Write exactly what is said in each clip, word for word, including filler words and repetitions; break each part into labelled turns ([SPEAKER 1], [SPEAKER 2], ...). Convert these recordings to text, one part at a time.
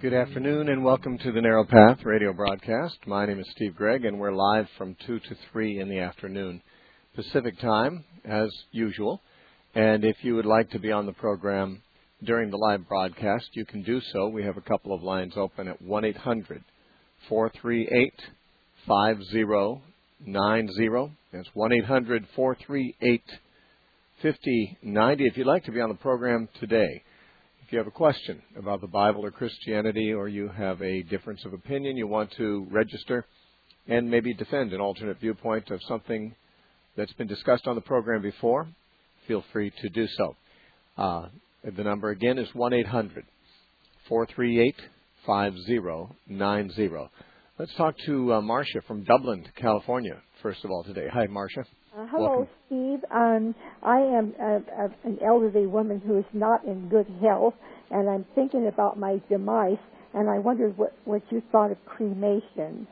[SPEAKER 1] Good afternoon and welcome to the Narrow Path radio broadcast. My name is Steve Gregg and we're live from two to three in the afternoon Pacific time as usual. And if you would like to be on the program during the live broadcast, you can do so. We have a couple of lines open at one eight hundred, four three eight, five zero nine zero. That's one eight hundred, four three eight, five zero nine zero. If you'd like to be on the program today, if you have a question about the Bible or Christianity, or you have a difference of opinion, you want to register and maybe defend an alternate viewpoint of something that's been discussed on the program before, feel free to do so. Uh, the number again is one eight hundred, four three eight, five zero nine zero. Let's talk to uh, Marcia from Dublin, California, first of all today. Hi, Marcia.
[SPEAKER 2] Uh, hello,
[SPEAKER 1] Welcome.
[SPEAKER 2] Steve. Um, I am a, a, an elderly woman who is not in good health, and I'm thinking about my demise, and I wondered what, what you thought of cremation.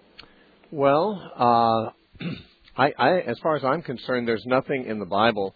[SPEAKER 1] Well, uh, I, I, as far as I'm concerned, there's nothing in the Bible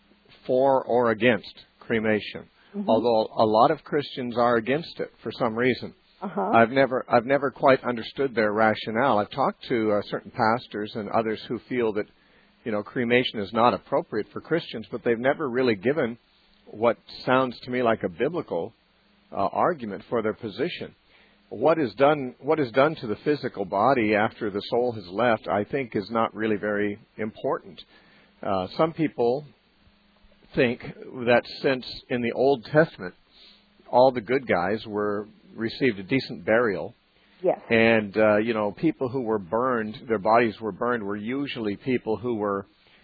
[SPEAKER 1] for or against cremation, mm-hmm. although a lot of Christians are against it for some reason.
[SPEAKER 2] Uh-huh.
[SPEAKER 1] I've never, I've never quite understood their rationale. I've talked to uh, certain pastors and others who feel that, you know, cremation is not appropriate for Christians, but they've never really given what sounds to me like a biblical uh, argument for their position. What is done, what is done to the physical body after the soul has left, I think, is not really very important. Uh, some people think that since in the Old Testament all the good guys were received a decent burial.
[SPEAKER 2] Yes.
[SPEAKER 1] And, uh, you know, people who were burned, their bodies were burned, were usually people who were,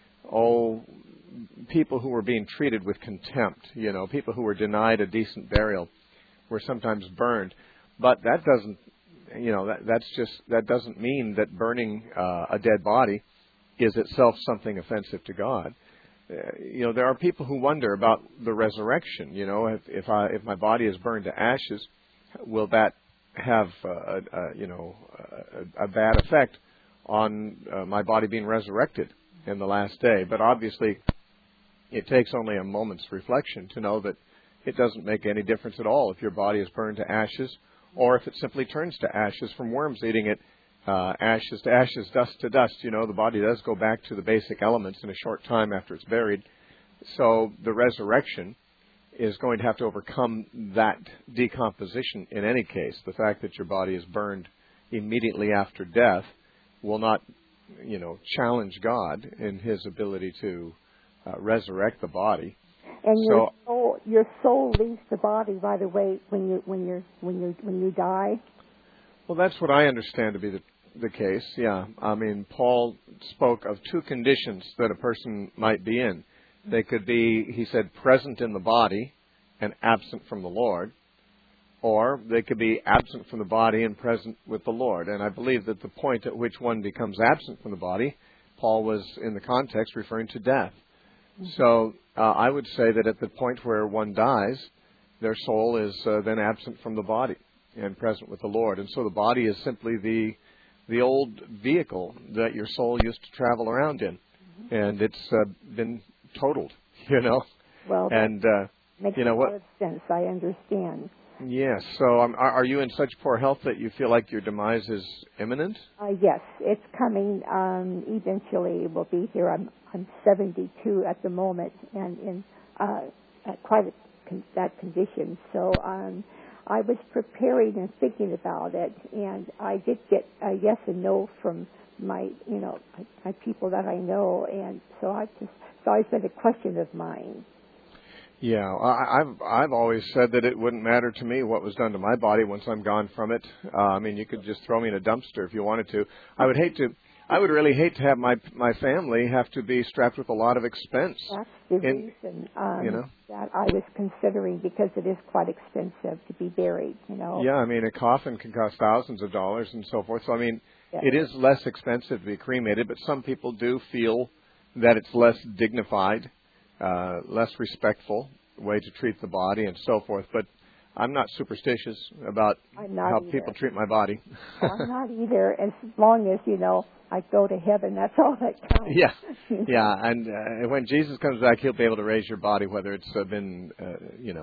[SPEAKER 1] oh, people who were being treated with contempt. You know, people who were denied a decent burial were sometimes burned. But that doesn't, you know, that, that's just, that doesn't mean that burning uh, a dead body is itself something offensive to God. Uh, you know, there are people who wonder about the resurrection. You know, if, if, I, if my body is burned to ashes, will that have, uh, a, a, you know, a, a bad effect on uh, my body being resurrected in the last day? But obviously, it takes only a moment's reflection to know that it doesn't make any difference at all if your body is burned to ashes, or if it simply turns to ashes from worms eating it, uh, ashes to ashes, dust to dust. You know, the body does go back to the basic elements in a short time after it's buried. So the resurrection is going to have to overcome that decomposition in any case. The fact that your body is burned immediately after death will not, you know, challenge God in His ability to uh, resurrect the body.
[SPEAKER 2] And
[SPEAKER 1] so,
[SPEAKER 2] your soul, your soul leaves the body right away when you when you when you when you die.
[SPEAKER 1] Well, that's what I understand to be the the case. Yeah, I mean, Paul spoke of two conditions that a person might be in. They could be, he said, present in the body and absent from the Lord, or they could be absent from the body and present with the Lord. And I believe that the point at which one becomes absent from the body, Paul was in the context referring to death. Mm-hmm. So uh, I would say that at the point where one dies, their soul is uh, then absent from the body and present with the Lord. And so the body is simply the the old vehicle that your soul used to travel around in. Mm-hmm. And it's uh, been totaled, you know.
[SPEAKER 2] Well,
[SPEAKER 1] and uh,
[SPEAKER 2] makes
[SPEAKER 1] you know
[SPEAKER 2] a
[SPEAKER 1] what?
[SPEAKER 2] lot of sense. I understand.
[SPEAKER 1] Yes. So, um, are, are you in such poor health that you feel like your demise is imminent?
[SPEAKER 2] Uh, yes, it's coming. Um, eventually, it will be here. I'm I'm seventy-two at the moment, and in uh, at quite a con- that condition. So, um, I was preparing and thinking about it, and I did get a yes and no from my, you know, my, my people that I know, and so I just. It's always been a question of mine.
[SPEAKER 1] Yeah, I, I've I've always said that it wouldn't matter to me what was done to my body once I'm gone from it. Uh, I mean, you could just throw me in a dumpster if you wanted to. I would hate to. I would really hate to have my my family have to be strapped with a lot of expense.
[SPEAKER 2] That's the
[SPEAKER 1] in,
[SPEAKER 2] reason um,
[SPEAKER 1] you know?
[SPEAKER 2] that I was considering, because it is quite expensive to be buried. You know.
[SPEAKER 1] Yeah, I mean, a coffin can cost thousands of dollars and so forth. So I mean,
[SPEAKER 2] yes.
[SPEAKER 1] It is less expensive to be cremated, but some people do feel that it's less dignified, uh, less respectful way to treat the body and so forth. But I'm not superstitious about
[SPEAKER 2] not
[SPEAKER 1] how
[SPEAKER 2] either.
[SPEAKER 1] people treat my body.
[SPEAKER 2] I'm not either, as long as, you know, I go to heaven. That's all that counts.
[SPEAKER 1] Yeah, yeah. And uh, when Jesus comes back, He'll be able to raise your body, whether it's uh, been, uh, you know,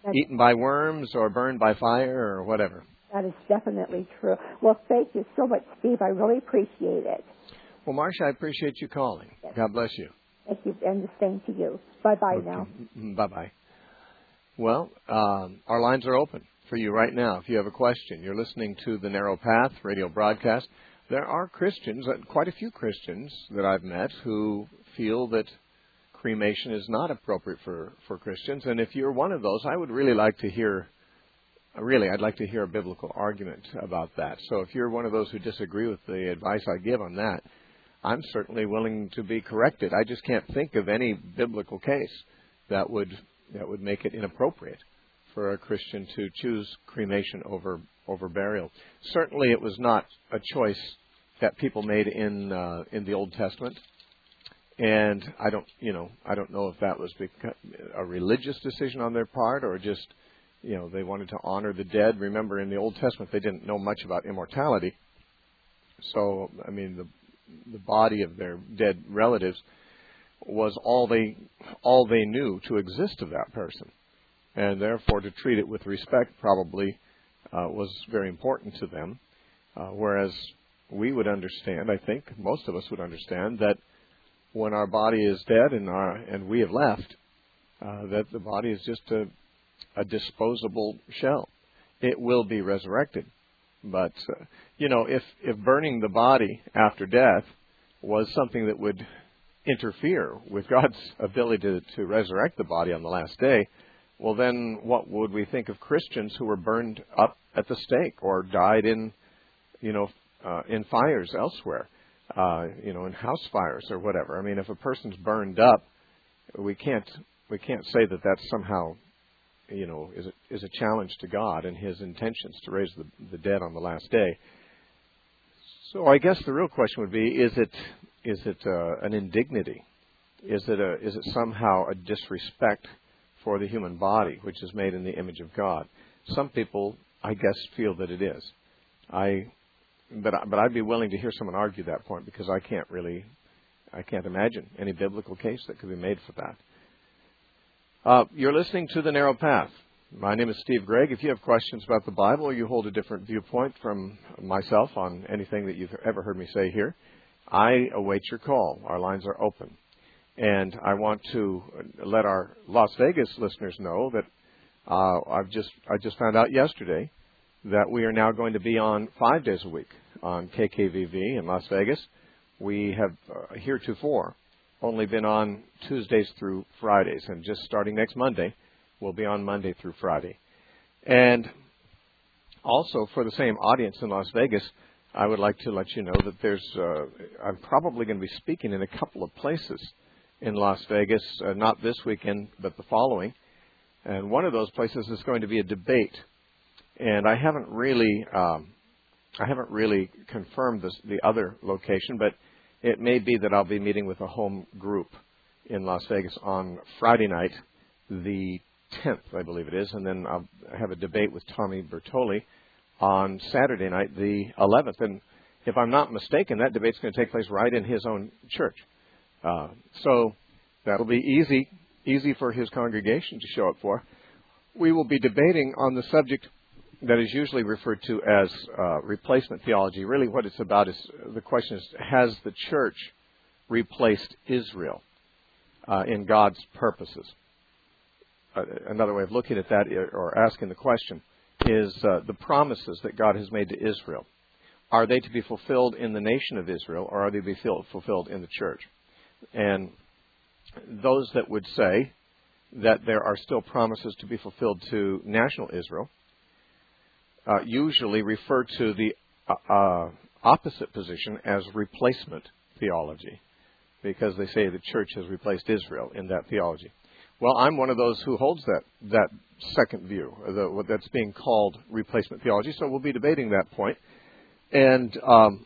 [SPEAKER 2] That's,
[SPEAKER 1] eaten by worms or burned by fire or whatever.
[SPEAKER 2] That is definitely true. Well, thank you so much, Steve. I really appreciate it.
[SPEAKER 1] Well, Marcia, I appreciate you calling.
[SPEAKER 2] Yes.
[SPEAKER 1] God bless you.
[SPEAKER 2] Thank you, and the same to you. Bye-bye
[SPEAKER 1] Okay.
[SPEAKER 2] now.
[SPEAKER 1] Bye-bye. Well, um, our lines are open for you right now. If you have a question, you're listening to the Narrow Path radio broadcast. There are Christians, quite a few Christians that I've met who feel that cremation is not appropriate for, for Christians. And if you're one of those, I would really like to hear, really, I'd like to hear a biblical argument about that. So if you're one of those who disagree with the advice I give on that, I'm certainly willing to be corrected. I just can't think of any biblical case that would that would make it inappropriate for a Christian to choose cremation over over burial. Certainly, it was not a choice that people made in uh, in the Old Testament, and I don't you know I don't know if that was a religious decision on their part or just you know they wanted to honor the dead. Remember, in the Old Testament, they didn't know much about immortality, so I mean the the body of their dead relatives was all they all they knew to exist of that person, and therefore to treat it with respect probably uh, was very important to them. Uh, whereas we would understand, I think most of us would understand, that when our body is dead and our and we have left, uh, that the body is just a, a disposable shell. It will be resurrected. But, uh, you know, if, if burning the body after death was something that would interfere with God's ability to, to resurrect the body on the last day, well, then what would we think of Christians who were burned up at the stake or died in, you know, uh, in fires elsewhere, uh, you know, in house fires or whatever? I mean, if a person's burned up, we can't we can't say that that's somehow, you know, is a, is a challenge to God and His intentions to raise the, the dead on the last day. So I guess the real question would be: Is it is it uh, an indignity? Is it a is it somehow a disrespect for the human body, which is made in the image of God? Some people, I guess, feel that it is. I, but but I'd be willing to hear someone argue that point because I can't really, I can't imagine any biblical case that could be made for that. Uh, you're listening to The Narrow Path. My name is Steve Gregg. If you have questions about the Bible or you hold a different viewpoint from myself on anything that you've ever heard me say here, I await your call. Our lines are open. And I want to let our Las Vegas listeners know that uh, I've just I just found out yesterday that we are now going to be on five days a week on K K V V in Las Vegas. We have uh, heretofore only been on Tuesdays through Fridays, and just starting next Monday, we'll be on Monday through Friday. And also for the same audience in Las Vegas, I would like to let you know that there's uh, I'm probably going to be speaking in a couple of places in Las Vegas, uh, not this weekend, but the following. And one of those places is going to be a debate. And I haven't really um, I haven't really confirmed this, the other location, but it may be that I'll be meeting with a home group in Las Vegas on Friday night, the tenth, I believe it is, and then I'll have a debate with Tommy Bertoli on Saturday night, the eleventh. And if I'm not mistaken, that debate's going to take place right in his own church. Uh, so that'll be easy, easy for his congregation to show up for. We will be debating on the subject that is usually referred to as uh, replacement theology. Really what it's about is, the question is, has the church replaced Israel uh, in God's purposes? Uh, another way of looking at that, or asking the question, is uh, the promises that God has made to Israel. Are they to be fulfilled in the nation of Israel, or are they to be fulfilled in the church? And those that would say that there are still promises to be fulfilled to national Israel uh, usually refer to the uh, uh, opposite position as replacement theology, because they say the church has replaced Israel in that theology. Well, I'm one of those who holds that that second view, the, what that's being called replacement theology. So we'll be debating that point, and um,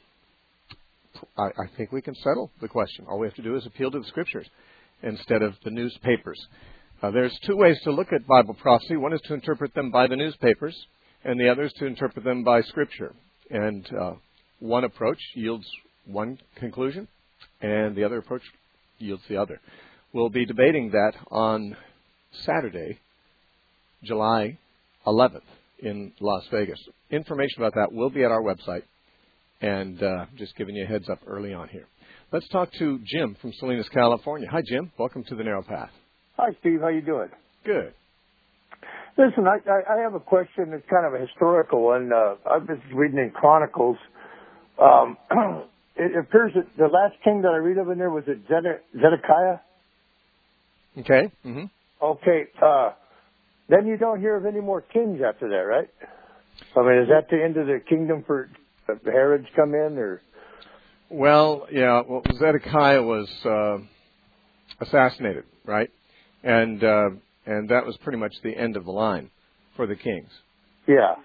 [SPEAKER 1] I, I think we can settle the question. All we have to do is appeal to the Scriptures instead of the newspapers. Uh, there's two ways to look at Bible prophecy. One is to interpret them by the newspapers, and the other is to interpret them by Scripture. And uh, one approach yields one conclusion, and the other approach yields the other. We'll be debating that on Saturday, July eleventh in Las Vegas. Information about that will be at our website, and uh, just giving you a heads up early on here. Let's talk to Jim from Salinas, California. Hi, Jim. Welcome to the Narrow Path.
[SPEAKER 3] Hi, Steve. How you doing?
[SPEAKER 1] Good.
[SPEAKER 3] Listen, I, I, I have a question. It's kind of a historical one. Uh, I've been reading in Chronicles. Um, it appears that the last king that I read of in there was it Zedekiah.
[SPEAKER 1] Okay. Mm-hmm.
[SPEAKER 3] Okay. Uh, then you don't hear of any more kings after that, right? I mean, is that the end of the kingdom for uh, Herod's come in, or?
[SPEAKER 1] Well, yeah. Well, Zedekiah was uh, assassinated, right? And uh, and that was pretty much the end of the line for the kings.
[SPEAKER 3] Yeah.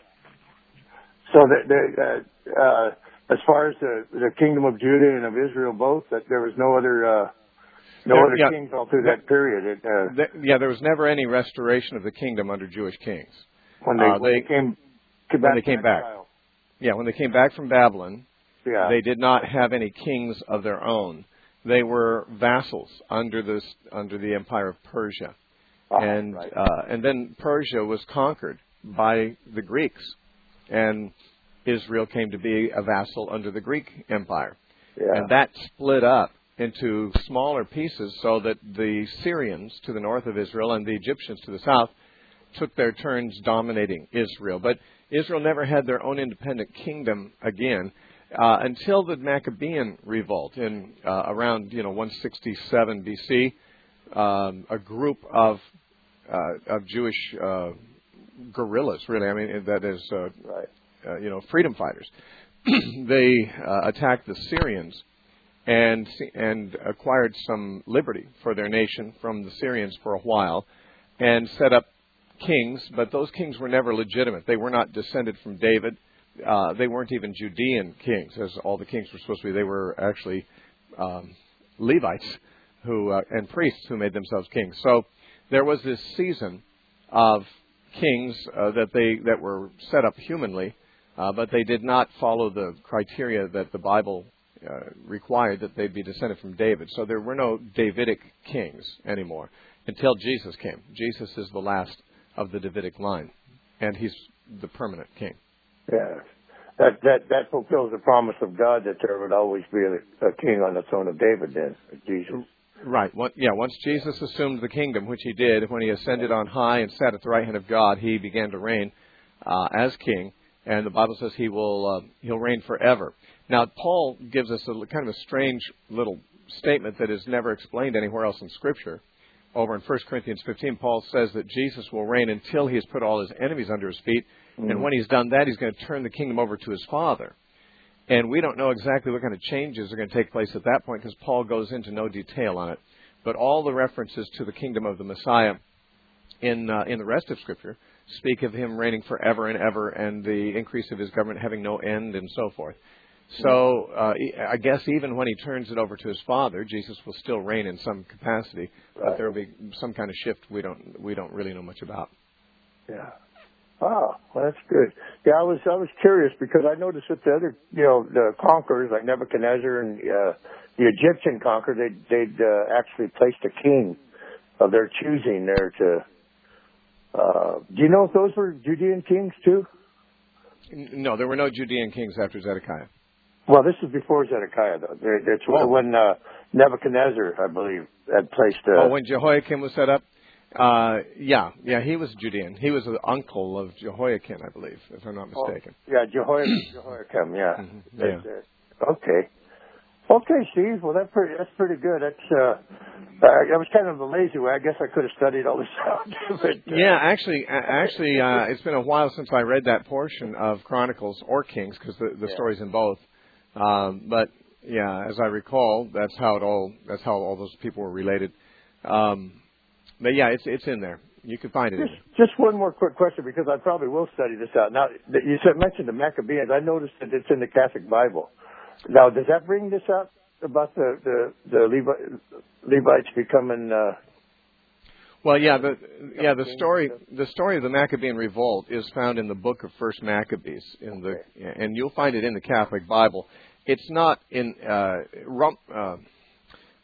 [SPEAKER 3] So the, the, uh, uh, as far as the, the kingdom of Judah and of Israel both, that there was no other uh, no
[SPEAKER 1] there,
[SPEAKER 3] other
[SPEAKER 1] yeah,
[SPEAKER 3] kings all through that period. It, uh,
[SPEAKER 1] the, yeah, there was never any restoration of the kingdom under Jewish kings.
[SPEAKER 3] When they,
[SPEAKER 1] uh,
[SPEAKER 3] when
[SPEAKER 1] they,
[SPEAKER 3] they came, came
[SPEAKER 1] when
[SPEAKER 3] back
[SPEAKER 1] they came back.
[SPEAKER 3] exile.
[SPEAKER 1] Yeah, when they came back from Babylon,
[SPEAKER 3] yeah.
[SPEAKER 1] they did not have any kings of their own. They were vassals under this under the empire of Persia.
[SPEAKER 3] Oh,
[SPEAKER 1] and
[SPEAKER 3] right.
[SPEAKER 1] uh, and then Persia was conquered by the Greeks, and Israel came to be a vassal under the Greek Empire.
[SPEAKER 3] Yeah.
[SPEAKER 1] And that split up into smaller pieces so that the Syrians to the north of Israel and the Egyptians to the south took their turns dominating Israel. But Israel never had their own independent kingdom again uh, until the Maccabean revolt in uh, around you know one sixty-seven B C. Um, a group of uh, of Jewish uh, guerrillas, really. I mean, that is, uh,
[SPEAKER 3] right.
[SPEAKER 1] uh, you know, freedom fighters. They uh, attacked the Syrians and and acquired some liberty for their nation from the Syrians for a while, and set up kings. But those kings were never legitimate. They were not descended from David. Uh, they weren't even Judean kings, as all the kings were supposed to be. They were actually um, Levites who uh, and priests who made themselves kings. So there was this season of kings uh, that they that were set up humanly, uh, but they did not follow the criteria that the Bible uh, required that they be descended from David. So there were no Davidic kings anymore until Jesus came. Jesus is the last of the Davidic line, and he's the permanent king.
[SPEAKER 3] Yeah. That, that that fulfills the promise of God that there would always be a, a king on the throne of David then, Jesus.
[SPEAKER 1] Right. Well, yeah, once Jesus assumed the kingdom, which he did, when he ascended on high and sat at the right hand of God, he began to reign uh, as king, and the Bible says he will uh, he'll reign forever. Now, Paul gives us a kind of a strange little statement that is never explained anywhere else in Scripture. Over in First Corinthians fifteen, Paul says that Jesus will reign until he has put all his enemies under his feet, mm-hmm. and when he's done that, he's going to turn the kingdom over to his Father. And we don't know exactly what kind of changes are going to take place at that point because Paul goes into no detail on it. But all the references to the kingdom of the Messiah in uh, in the rest of Scripture speak of him reigning forever and ever and the increase of his government having no end and so forth. So uh, I guess even when he turns it over to his Father, Jesus will still reign in some capacity, but
[SPEAKER 3] right.
[SPEAKER 1] there will be some kind of shift we don't we don't really know much about.
[SPEAKER 3] Yeah. Oh, well, that's good. Yeah, I was I was curious because I noticed that the other, you know, the conquerors like Nebuchadnezzar and uh, the Egyptian conqueror, they they'd uh, actually placed a king of their choosing there to. Uh, do you know if those were Judean kings too?
[SPEAKER 1] No, there were no Judean kings after Zedekiah.
[SPEAKER 3] Well, this is before Zedekiah, though. It's
[SPEAKER 1] oh.
[SPEAKER 3] when uh, Nebuchadnezzar, I believe, had placed. Uh,
[SPEAKER 1] oh, when Jehoiakim was set up. Uh, yeah, yeah, he was Judean. He was the uncle of Jehoiakim, I believe, if I'm not mistaken.
[SPEAKER 3] Oh, yeah, Jehoiakim, Jehoiakim, yeah.
[SPEAKER 1] Mm-hmm. yeah.
[SPEAKER 3] Uh, okay. Okay, Steve. Well, that's pretty, that's pretty good. That's, uh, I was kind of a lazy way. I guess I could have studied all this out. but, uh,
[SPEAKER 1] yeah, actually, actually, uh, it's been a while since I read that portion of Chronicles or Kings because the, the
[SPEAKER 3] yeah.
[SPEAKER 1] story's in both. Um, but yeah, as I recall, that's how it all, that's how all those people were related. Um, But yeah, it's it's in there. You can find it
[SPEAKER 3] just,
[SPEAKER 1] in there.
[SPEAKER 3] Just one more quick question because I probably will study this out. Now, you said, mentioned the Maccabees. I noticed that it's in the Catholic Bible. Now, does that bring this up about the the, the Levi, Levites becoming? Uh,
[SPEAKER 1] well, yeah, the yeah the story the story of the Maccabean revolt is found in the book of First Maccabees in the okay. and you'll find it in the Catholic Bible. It's not in uh, Rum, uh,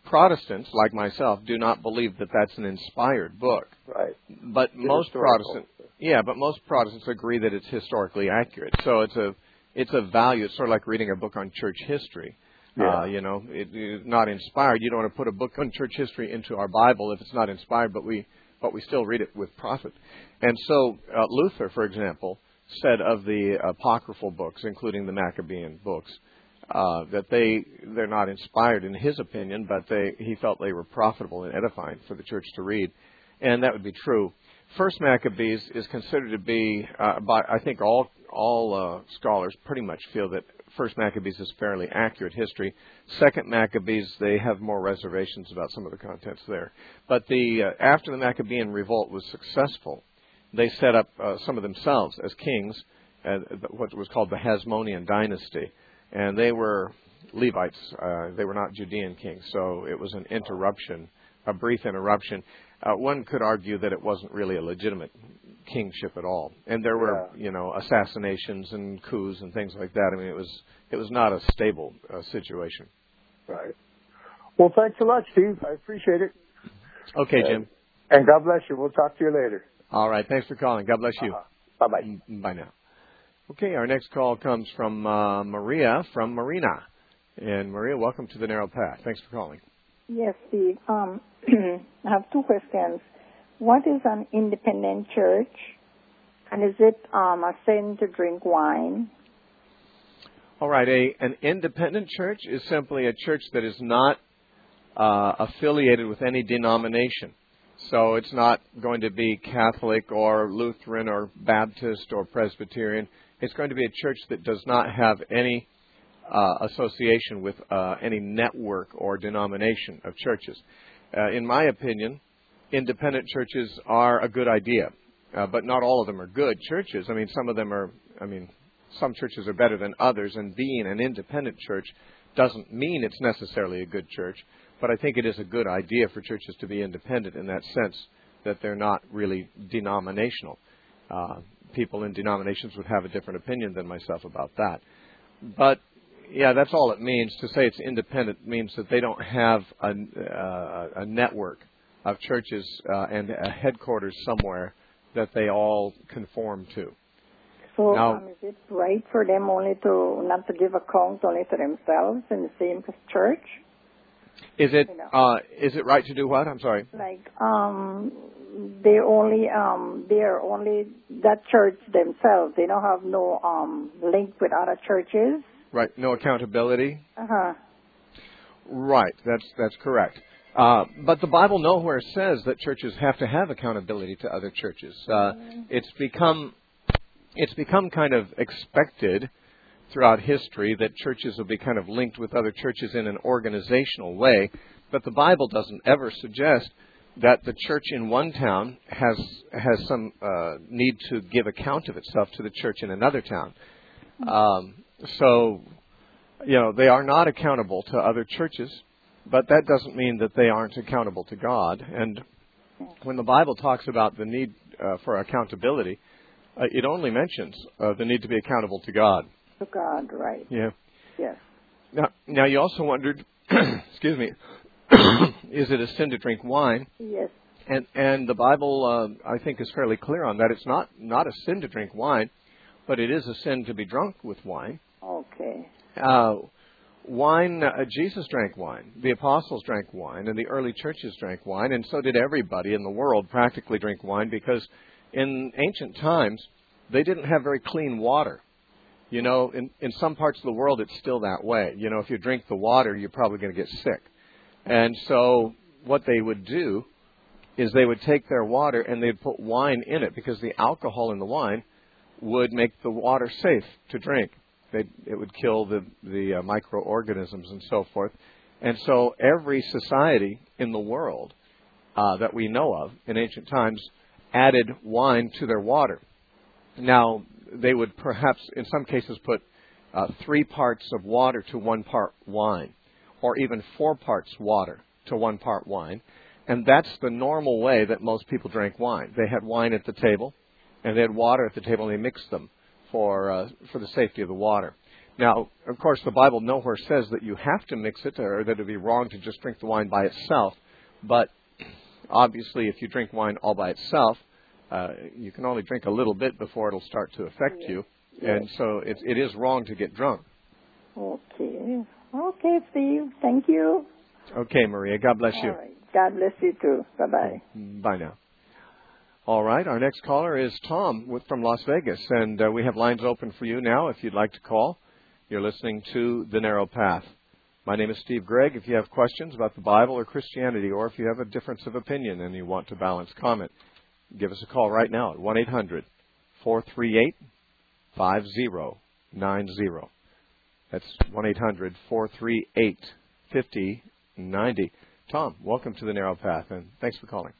[SPEAKER 1] Protestants, like myself, do not believe that that's an inspired book.
[SPEAKER 3] Right.
[SPEAKER 1] But
[SPEAKER 3] It's
[SPEAKER 1] most
[SPEAKER 3] historical.
[SPEAKER 1] Protestants, yeah, but most Protestants agree that it's historically accurate. So it's a it's a value. It's sort of like reading a book on church history.
[SPEAKER 3] Yeah.
[SPEAKER 1] Uh, you know, it, it's not inspired. You don't want to put a book on church history into our Bible if it's not inspired, but we but we still read it with profit. And so uh, Luther, for example, said of the apocryphal books, including the Maccabean books, uh, that they they're not inspired in his opinion, but they he felt they were profitable and edifying for the church to read, and that would be true. First Maccabees is considered to be, uh, by I think all all uh, scholars pretty much feel that First Maccabees is fairly accurate history. Second Maccabees, they have more reservations about some of the contents there. But the uh, after the Maccabean revolt was successful, they set up uh, some of themselves as kings, uh, what was called the Hasmonean dynasty, and they were Levites. Uh, they were not Judean kings, so it was an interruption, a brief interruption. Uh, one could argue that it wasn't really a legitimate kingship at all, and there were,
[SPEAKER 3] Yeah.
[SPEAKER 1] you know, assassinations and coups and things like that. I mean, it was it was not a stable uh, situation.
[SPEAKER 3] Right. Well, thanks a lot, Steve. I appreciate it.
[SPEAKER 1] Okay, Jim.
[SPEAKER 3] And God bless you. We'll talk to you later.
[SPEAKER 1] All right. Thanks for calling. God bless you.
[SPEAKER 3] Uh-huh. Bye-bye.
[SPEAKER 1] Bye now. Okay, our next call comes from uh, Maria from Marina. And Maria, welcome to the Narrow Path. Thanks for calling.
[SPEAKER 4] Yes, Steve. Um, I have two questions. What is an independent church? And is it um, a sin to drink wine?
[SPEAKER 1] All right. A, an independent church is simply a church that is not uh, affiliated with any denomination. So it's not going to be Catholic or Lutheran or Baptist or Presbyterian. It's going to be a church that does not have any uh, association with uh, any network or denomination of churches. Uh, in my opinion, independent churches are a good idea, uh, but not all of them are good churches. I mean, some of them are, I mean, some churches are better than others, and being an independent church doesn't mean it's necessarily a good church. But I think it is a good idea for churches to be independent in that sense, that they're not really denominational. Uh, people in denominations would have a different opinion than myself about that. But, yeah, that's all it means. To say it's independent means that they don't have a, uh, a network of churches uh, and a headquarters somewhere that they all conform to.
[SPEAKER 4] So
[SPEAKER 1] Now,
[SPEAKER 4] um, is it right for them only to not to give account only to themselves in the same church?
[SPEAKER 1] Is it
[SPEAKER 4] You know.
[SPEAKER 1] uh, is it right to do what? I'm sorry.
[SPEAKER 4] Like um, they only um, they are only that church themselves. They don't have no um, link with other churches.
[SPEAKER 1] Right. No accountability.
[SPEAKER 4] Uh huh.
[SPEAKER 1] Right. That's that's correct. Uh, but the Bible nowhere says that churches have to have accountability to other churches. Uh,
[SPEAKER 4] Mm-hmm.
[SPEAKER 1] It's become it's become kind of expected throughout history that churches will be kind of linked with other churches in an organizational way, but the Bible doesn't ever suggest that the church in one town has has some uh, need to give account of itself to the church in another town. Um, so, you know, they are not accountable to other churches, but that doesn't mean that they aren't accountable to God. And when the Bible talks about the need uh, for accountability, uh, it only mentions uh, the need to be accountable to God.
[SPEAKER 4] To God, right?
[SPEAKER 1] Yeah.
[SPEAKER 4] Yes.
[SPEAKER 1] Now, now you also wondered, excuse me, is it a sin to drink wine?
[SPEAKER 4] Yes.
[SPEAKER 1] And and the Bible, uh, I think, is fairly clear on that. It's not not a sin to drink wine, but it is a sin to be drunk with wine.
[SPEAKER 4] Okay.
[SPEAKER 1] Uh, wine, uh, Jesus drank wine. The apostles drank wine, and the early churches drank wine, and so did everybody in the world practically drink wine, because in ancient times they didn't have very clean water. You know, in, in some parts of the world, it's still that way. You know, if you drink the water, you're probably going to get sick. And so what they would do is they would take their water and they'd put wine in it, because the alcohol in the wine would make the water safe to drink. They'd, it would kill the, the uh, microorganisms and so forth. And so every society in the world uh, that we know of in ancient times added wine to their water. Now, they would perhaps, in some cases, put uh, three parts of water to one part wine, or even four parts water to one part wine. And that's the normal way that most people drank wine. They had wine at the table, and they had water at the table, and they mixed them for uh, for the safety of the water. Now, of course, the Bible nowhere says that you have to mix it or that it would be wrong to just drink the wine by itself. But obviously, if you drink wine all by itself, uh, you can only drink a little bit before it'll start to affect
[SPEAKER 4] Yes.
[SPEAKER 1] you.
[SPEAKER 4] Yes.
[SPEAKER 1] And so it, it is wrong to get drunk.
[SPEAKER 4] Okay. Okay, Steve. Thank you.
[SPEAKER 1] Okay, Maria. God bless you.
[SPEAKER 4] All right. God bless you too. Bye-bye.
[SPEAKER 1] Bye now. All right. Our next caller is Tom with, from Las Vegas. And uh, we have lines open for you now if you'd like to call. You're listening to The Narrow Path. My name is Steve Gregg. If you have questions about the Bible or Christianity, or if you have a difference of opinion and you want to balance comment, give us a call right now at one eight hundred four three eight five zero nine zero. That's one eight hundred four three eight five zero nine zero. Tom, welcome to The Narrow Path, and thanks for calling.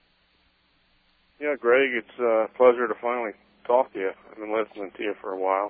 [SPEAKER 5] Yeah, Greg, it's a pleasure to finally talk to you. I've been listening to you for a while.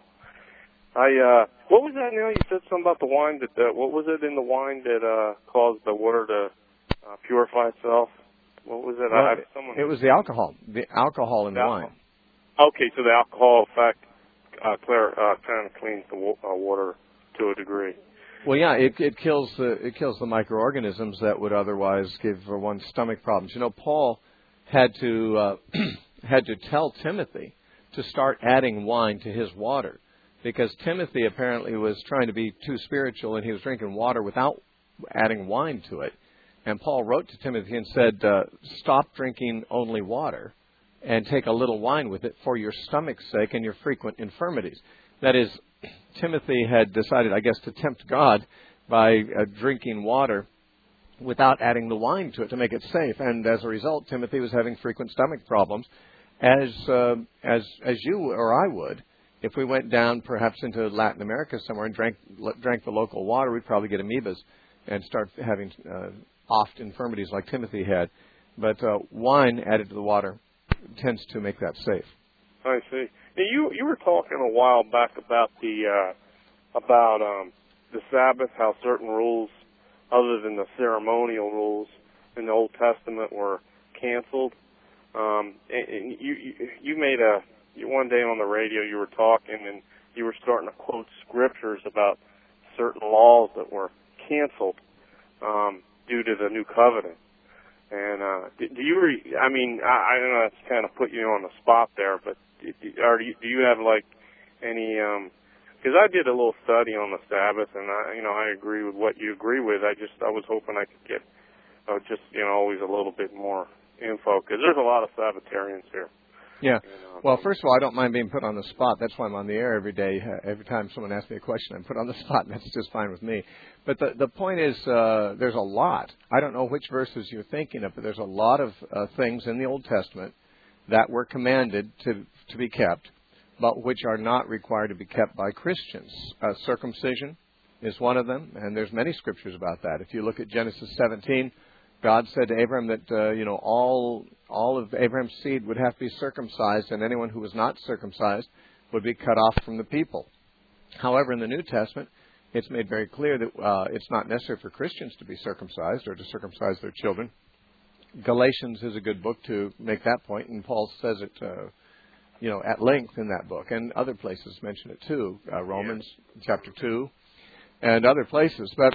[SPEAKER 5] I uh, what was that now? You said something about the wine that, uh, what was it in the wine that uh, caused the water to uh, purify itself? What was it?
[SPEAKER 1] Well,
[SPEAKER 5] I, someone...
[SPEAKER 1] It was the alcohol, the alcohol in the,
[SPEAKER 5] the
[SPEAKER 1] wine.
[SPEAKER 5] Okay, so the alcohol effect uh, clear, uh, kind of cleans the wa- uh, water to a degree.
[SPEAKER 1] Well, yeah, it, it kills the it kills the microorganisms that would otherwise give one stomach problems. You know, Paul had to uh, had to tell Timothy to start adding wine to his water, because Timothy apparently was trying to be too spiritual and he was drinking water without adding wine to it. And Paul wrote to Timothy and said, uh, stop drinking only water and take a little wine with it for your stomach's sake and your frequent infirmities. That is, Timothy had decided, I guess, to tempt God by uh, drinking water without adding the wine to it to make it safe. And as a result, Timothy was having frequent stomach problems, as uh, as as you or I would. If we went down perhaps into Latin America somewhere and drank drank the local water, we'd probably get amoebas and start having uh, oft infirmities like Timothy had. But uh, wine added to the water tends to make that safe.
[SPEAKER 5] I see. Now, you you were talking a while back about the uh, about um, the Sabbath, how certain rules other than the ceremonial rules in the Old Testament were canceled. Um, and, and you, you you made a one day on the radio, you were talking and you were starting to quote scriptures about certain laws that were canceled um, due to the new covenant. And uh, do, do you? Re- I mean, I, I don't know. That's kind of put you on the spot there, but do, are you, do you have like any? Because um, I did a little study on the Sabbath, and I, you know, I agree with what you agree with. I just I was hoping I could get uh, just you know always a little bit more info, because there's a lot of Sabbatarians here.
[SPEAKER 1] Yeah.
[SPEAKER 5] You know,
[SPEAKER 1] well, first of all, I don't mind being put on the spot. That's why I'm on the air every day. Uh, every time someone asks me a question, I'm put on the spot, and that's just fine with me. But the the point is, uh, there's a lot. I don't know which verses you're thinking of, but there's a lot of uh, things in the Old Testament that were commanded to to be kept, but which are not required to be kept by Christians. Uh, circumcision is one of them, and there's many scriptures about that. If you look at Genesis seventeen, God said to Abraham that uh, you know all all of Abraham's seed would have to be circumcised, and anyone who was not circumcised would be cut off from the people. However, in the New Testament, it's made very clear that uh, it's not necessary for Christians to be circumcised or to circumcise their children. Galatians is a good book to make that point, and Paul says it uh, you know at length in that book, and other places mention it too. Uh, Romans yeah. chapter two, and other places, but.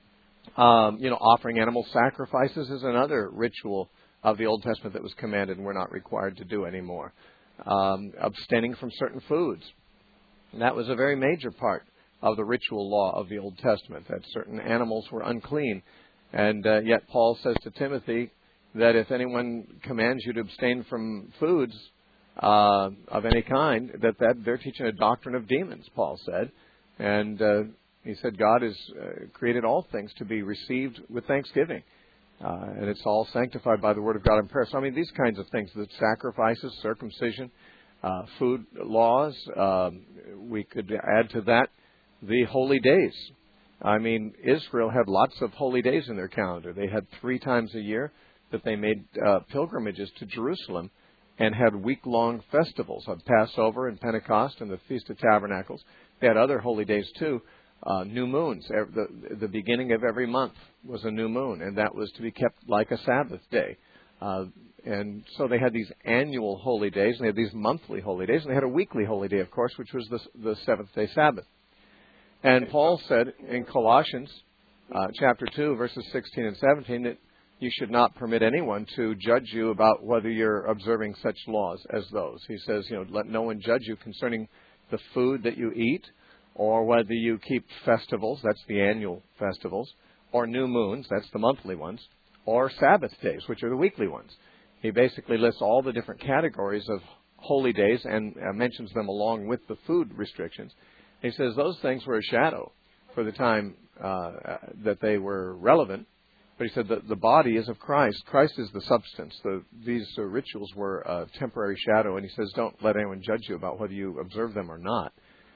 [SPEAKER 1] Um, you know, offering animal sacrifices is another ritual of the Old Testament that was commanded and we're not required to do anymore. Um, abstaining from certain foods. And that was a very major part of the ritual law of the Old Testament, that certain animals were unclean. And uh, yet Paul says to Timothy that if anyone commands you to abstain from foods uh, of any kind, that, that they're teaching a doctrine of demons, Paul said. And uh, he said God has uh, created all things to be received with thanksgiving. Uh, and it's all sanctified by the word of God in prayer. So, I mean, these kinds of things, the sacrifices, circumcision, uh, food laws, um, we could add to that the holy days. I mean, Israel had lots of holy days in their calendar. They had three times a year that they made uh, pilgrimages to Jerusalem and had week-long festivals of Passover and Pentecost and the Feast of Tabernacles. They had other holy days, too. Uh, new moons. The, the beginning of every month was a new moon, and that was to be kept like a Sabbath day. Uh, and so they had these annual holy days, and they had these monthly holy days, and they had a weekly holy day, of course, which was the, the seventh-day Sabbath. And Paul said in Colossians uh, chapter two, verses sixteen and seventeen, that you should not permit anyone to judge you about whether you're observing such laws as those. He says, you know, let no one judge you concerning the food that you eat, or whether you keep festivals, that's the annual festivals, or new moons, that's the monthly ones, or Sabbath days, which are the weekly ones. He basically lists all the different categories of holy days and uh, mentions them along with the food restrictions. He says those things were a shadow for the time uh, that they were relevant. But he said that the body is of Christ. Christ is the substance. The, these uh, rituals were a temporary shadow. And he says, don't let anyone judge you about whether you observe them or not.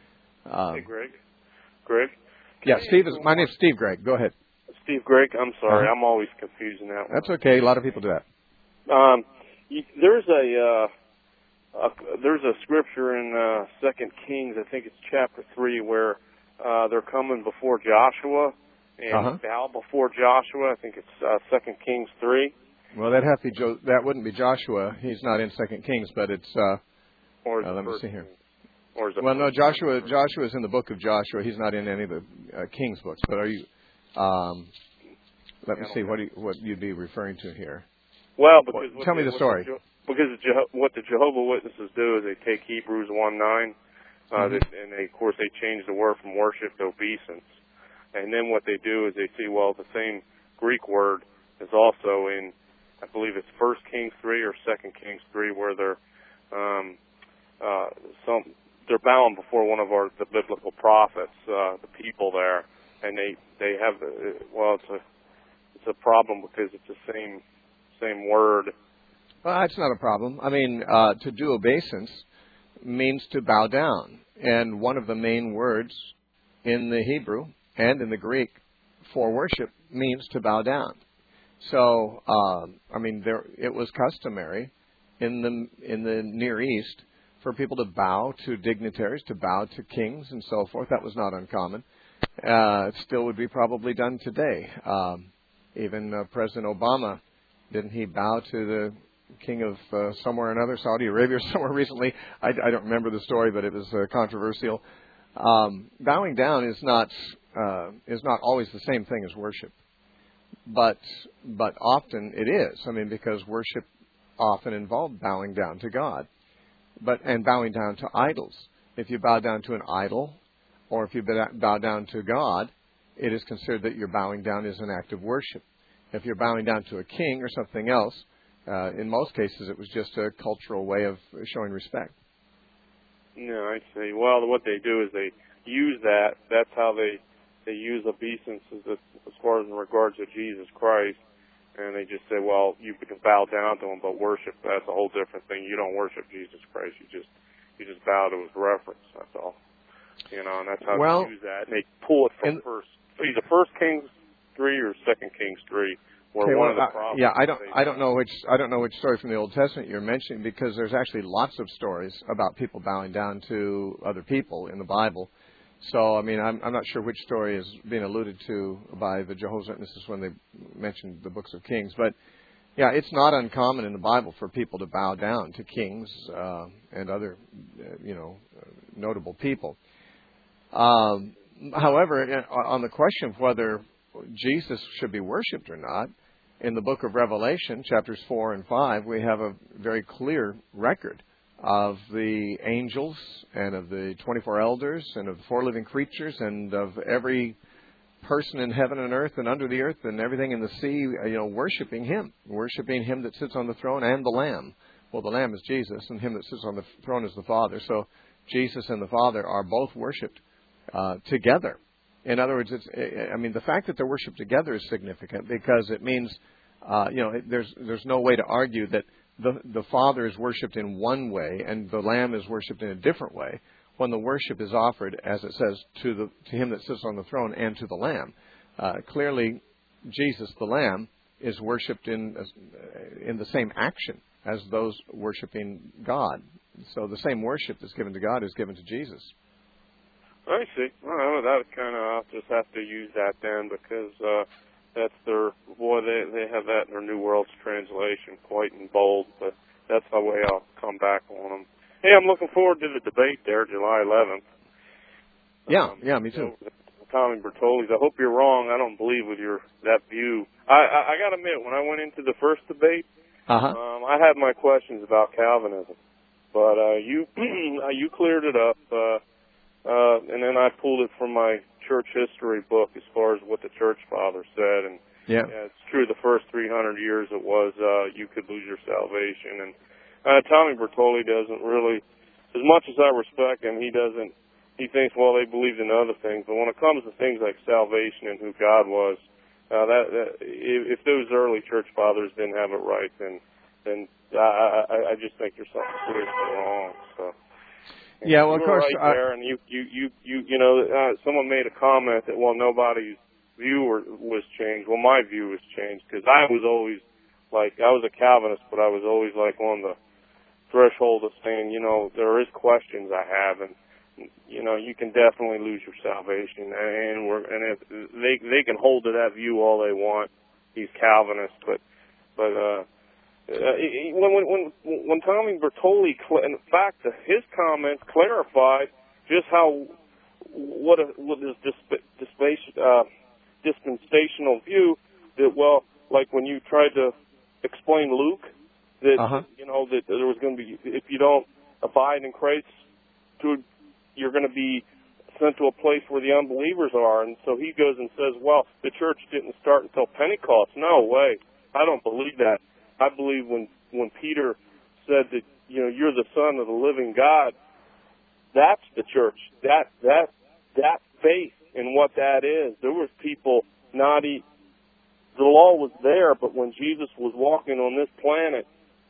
[SPEAKER 1] Um,
[SPEAKER 5] hey, Greg. Greg?
[SPEAKER 1] Yeah, Steve is, my name's Steve Gregg. Go ahead.
[SPEAKER 5] Steve Gregg, I'm sorry.
[SPEAKER 1] Uh-huh.
[SPEAKER 5] I'm always confusing that one.
[SPEAKER 1] That's okay. A lot of people do that.
[SPEAKER 5] Um, you, there's a, uh, a there's a scripture in uh, Second Kings, I think it's chapter three, where uh, they're coming before Joshua and
[SPEAKER 1] uh-huh.
[SPEAKER 5] bow before Joshua. I think it's uh, Second Kings three.
[SPEAKER 1] Well, that have to be jo- that wouldn't be Joshua. He's not in Second Kings, but it's. Uh,
[SPEAKER 5] or is
[SPEAKER 1] uh,
[SPEAKER 5] it
[SPEAKER 1] let me
[SPEAKER 5] first
[SPEAKER 1] see here.
[SPEAKER 5] Kings? Or is it
[SPEAKER 1] well, no,
[SPEAKER 5] first
[SPEAKER 1] Joshua.
[SPEAKER 5] Kings?
[SPEAKER 1] Joshua is in the book of Joshua. He's not in any of the uh, Kings books. But are you? Um, let me see what you, what you'd be referring to here.
[SPEAKER 5] Well, because
[SPEAKER 1] what, tell me the story.
[SPEAKER 5] The, because the Jeho- what the Jehovah Witnesses do is they take Hebrews one nine, uh,
[SPEAKER 1] mm-hmm.
[SPEAKER 5] they, and they, of course they change the word from worship to obeisance. And then what they do is they see, well, the same Greek word is also in, I believe it's First Kings three or Second Kings three, where they're um, uh, some they're bowing before one of our the biblical prophets, uh, the people there, and they they have uh, well, it's a it's a problem because it's the same same word.
[SPEAKER 1] Well, that's not a problem. I mean, uh, to do obeisance means to bow down, and one of the main words in the Hebrew and in the Greek for worship means to bow down. So, um, I mean, there it was customary in the in the Near East for people to bow to dignitaries, to bow to kings, and so forth. That was not uncommon. Uh, it still would be probably done today. Um, even uh, President Obama, didn't he bow to the king of uh, somewhere or another, Saudi Arabia or somewhere recently? I, I don't remember the story, but it was uh, controversial. Um, bowing down is not uh, is not always the same thing as worship, but but often it is. I mean, because worship often involved bowing down to God, but and bowing down to idols. If you bow down to an idol, or if you bow down to God, it is considered that your bowing down is an act of worship. If you're bowing down to a king or something else, uh, in most cases it was just a cultural way of showing respect.
[SPEAKER 5] No, I see. Well, what they do is they use that. That's how they they use obeisance as, as far as in regards to Jesus Christ. And they just say, well, you can bow down to him, but worship, that's a whole different thing. You don't worship Jesus Christ. You just you just bow to his reference. That's all. You know, and that's how
[SPEAKER 1] well,
[SPEAKER 5] they use that. And they pull it from
[SPEAKER 1] in,
[SPEAKER 5] first, either First Kings three or Second Kings three, where
[SPEAKER 1] okay,
[SPEAKER 5] one
[SPEAKER 1] well,
[SPEAKER 5] of the prophets.
[SPEAKER 1] Uh, yeah, I don't, I don't know which, I don't know which story from the Old Testament you're mentioning, because there's actually lots of stories about people bowing down to other people in the Bible. So, I mean, I'm, I'm not sure which story is being alluded to by the Jehovah's Witnesses when they mentioned the books of Kings. But, yeah, it's not uncommon in the Bible for people to bow down to kings uh, and other, uh, you know, uh, notable people. Um, however, on the question of whether Jesus should be worshipped or not, in the book of Revelation, chapters four and five, we have a very clear record of the angels and of the twenty-four elders and of the four living creatures and of every person in heaven and earth and under the earth and everything in the sea, you know, worshiping him, worshiping him that sits on the throne and the Lamb. Well, the Lamb is Jesus, and him that sits on the throne is the Father. So Jesus and the Father are both worshipped uh, together. In other words, it's, I mean, the fact that they're worshipped together is significant because it means, uh, you know, there's there's no way to argue that the the Father is worshipped in one way and the Lamb is worshipped in a different way when the worship is offered, as it says, to the to him that sits on the throne and to the Lamb. Uh, clearly, Jesus, the Lamb, is worshipped in in the same action as those worshiping God. So the same worship that's given to God is given to Jesus.
[SPEAKER 5] I see. Well, that kind of, I'll just have to use that then because uh, that's their, boy, they they have that in their New World's Translation, quite in bold, but that's the way I'll come back on them. Hey, I'm looking forward to the debate there, July eleventh.
[SPEAKER 1] Yeah,
[SPEAKER 5] um,
[SPEAKER 1] yeah, me too.
[SPEAKER 5] Tommy Bertoli's. I hope you're wrong. I don't believe with your that view. I, I, I got to admit, when I went into the first debate,
[SPEAKER 1] uh-huh.
[SPEAKER 5] um, I had my questions about Calvinism, but uh, you you cleared it up, uh, uh, and then I pulled it from my church history book as far as what the church fathers said, and
[SPEAKER 1] yeah.
[SPEAKER 5] yeah, it's true. The first three hundred years, it was uh, you could lose your salvation, and uh, Tommy Bertoli doesn't really, as much as I respect him, he doesn't. He thinks, well, they believed in other things, but when it comes to things like salvation and who God was, uh, that, that if, if those early church fathers didn't have it right, then then I, I, I just think there's something seriously wrong. So
[SPEAKER 1] yeah, well, of course,
[SPEAKER 5] right
[SPEAKER 1] I,
[SPEAKER 5] there, and you you you you you know, uh, someone made a comment that well, nobody's view or, was changed. Well, my view was changed because I was always like I was a Calvinist, but I was always like on the threshold of saying, you know, there is questions I have and. You know, you can definitely lose your salvation, and we're and if they they can hold to that view all they want. He's Calvinist, but but uh, when when when when Tommy Bertoli, in fact, his comments clarified just how what a, what is disp, disp, uh, dispensational view that well, like when you tried to explain Luke, that
[SPEAKER 1] uh-huh.
[SPEAKER 5] you know that there was going to be if you don't abide in Christ, to you're going to be sent to a place where the unbelievers are. And so he goes and says, well, the church didn't start until Pentecost. No way. I don't believe that. I believe when, when Peter said that, you know, you're the Son of the living God, that's the church. That, that, that faith in what that is. There was people not eat. The law was there, but when Jesus was walking on this planet,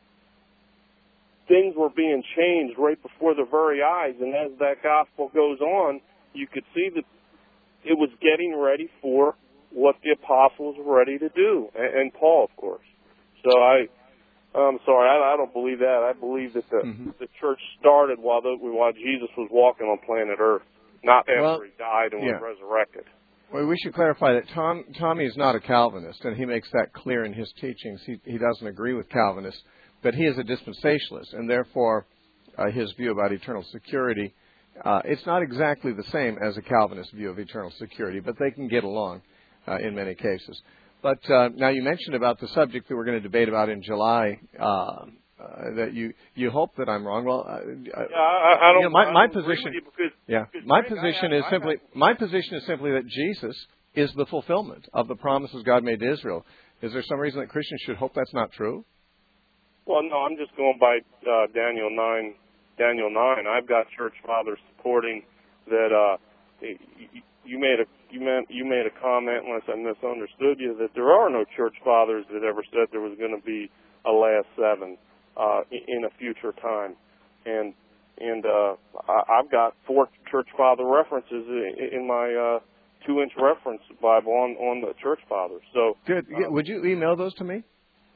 [SPEAKER 5] things were being changed right before their very eyes, and as that gospel goes on, you could see that it was getting ready for what the apostles were ready to do, and, and Paul, of course. So I, I'm sorry, I, I don't believe that. I believe that the mm-hmm. the church started while the, while Jesus was walking on planet Earth, not after
[SPEAKER 1] well,
[SPEAKER 5] he died and yeah. was resurrected.
[SPEAKER 1] Well, we should clarify that Tom Tommy is not a Calvinist, and he makes that clear in his teachings. He he doesn't agree with Calvinists. But he is a dispensationalist, and therefore uh, his view about eternal security, uh, it's not exactly the same as a Calvinist view of eternal security, but they can get along uh, in many cases. But uh, now you mentioned about the subject that we're going to debate about in July, uh, uh, that you, you hope that I'm wrong. Well, uh,
[SPEAKER 5] yeah, I, I don't.
[SPEAKER 1] You know, my,
[SPEAKER 5] I
[SPEAKER 1] my
[SPEAKER 5] don't
[SPEAKER 1] position,
[SPEAKER 5] because,
[SPEAKER 1] yeah,
[SPEAKER 5] because
[SPEAKER 1] my
[SPEAKER 5] Greg,
[SPEAKER 1] position
[SPEAKER 5] I,
[SPEAKER 1] is
[SPEAKER 5] I,
[SPEAKER 1] simply
[SPEAKER 5] I,
[SPEAKER 1] my position is simply that Jesus is the fulfillment of the promises God made to Israel. Is there some reason that Christians should hope that's not true?
[SPEAKER 5] Well, no, I'm just going by uh, Daniel nine. Daniel nine. I've got church fathers supporting that. Uh, you made a you meant you made a comment, unless I misunderstood you, that there are no church fathers that ever said there was going to be a last seven uh, in a future time, and and uh, I've got four church father references in my uh, two-inch reference Bible on on the church fathers. So
[SPEAKER 1] good. Um, Would you email those to me?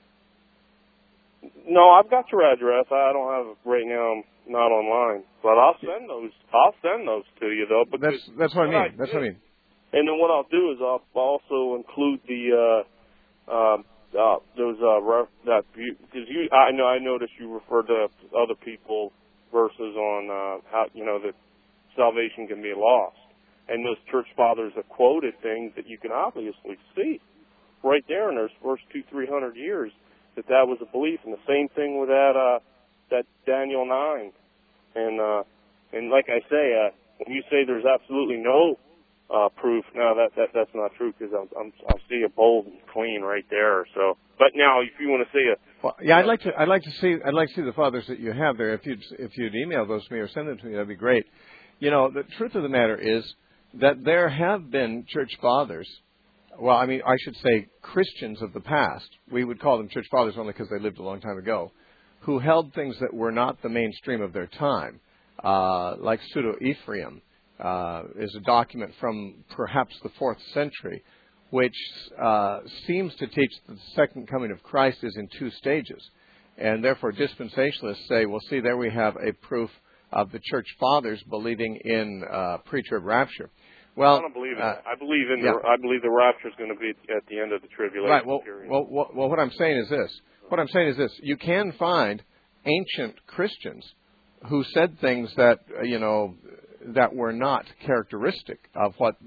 [SPEAKER 5] No, I've got your address. I don't have it right now. I'm not online, but I'll send those. I'll send those to you though. Because
[SPEAKER 1] that's that's what, what I mean.
[SPEAKER 5] I
[SPEAKER 1] that's
[SPEAKER 5] did,
[SPEAKER 1] what I mean.
[SPEAKER 5] And then what I'll do is I'll also include the uh, uh, uh, those uh, ref, that because you. I know I noticed you referred to other people verses on uh, how you know that salvation can be lost, and those church fathers have quoted things that you can obviously see right there in those first two three hundred years. That that was a belief, and the same thing with that uh, that Daniel nine, and uh, and like I say, uh, when you say there's absolutely no uh, proof, no, that that that's not true because I'm, I'm I see a bold and clean right there. So, but now if you want to say a
[SPEAKER 1] well, yeah, I'd like to I'd like to see I'd like to see the fathers that you have there. If you'd if you'd email those to me or send them to me, that'd be great. You know, the truth of the matter is that there have been church fathers. Well, I mean, I should say Christians of the past. We would call them church fathers only because they lived a long time ago, who held things that were not the mainstream of their time, uh, like Pseudo-Ephraim uh, is a document from perhaps the fourth century, which uh, seems to teach that the second coming of Christ is in two stages. And therefore, dispensationalists say, well, see, there we have a proof of the church fathers believing in uh, pre-trib rapture. Well,
[SPEAKER 5] I don't believe in
[SPEAKER 1] uh,
[SPEAKER 5] that. I believe in
[SPEAKER 1] yeah.
[SPEAKER 5] the. I believe the rapture is going to be at the end of the tribulation
[SPEAKER 1] right. Well,
[SPEAKER 5] period.
[SPEAKER 1] Well, well, well, what I'm saying is this. What I'm saying is this. You can find ancient Christians who said things that uh, you know that were not characteristic of what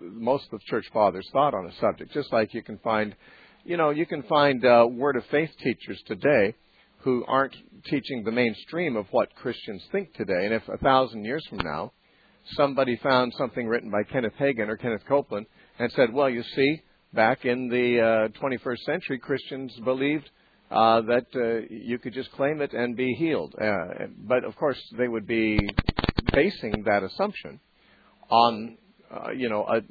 [SPEAKER 1] most of the church fathers thought on a subject. Just like you can find, you know, you can find uh, Word of Faith teachers today who aren't teaching the mainstream of what Christians think today. And if a thousand years from now, somebody found something written by Kenneth Hagin or Kenneth Copeland and said, well, you see, back in the uh, twenty-first century, Christians believed uh, that uh, you could just claim it and be healed. Uh, but, of course, they would be basing that assumption on, uh, you know, a,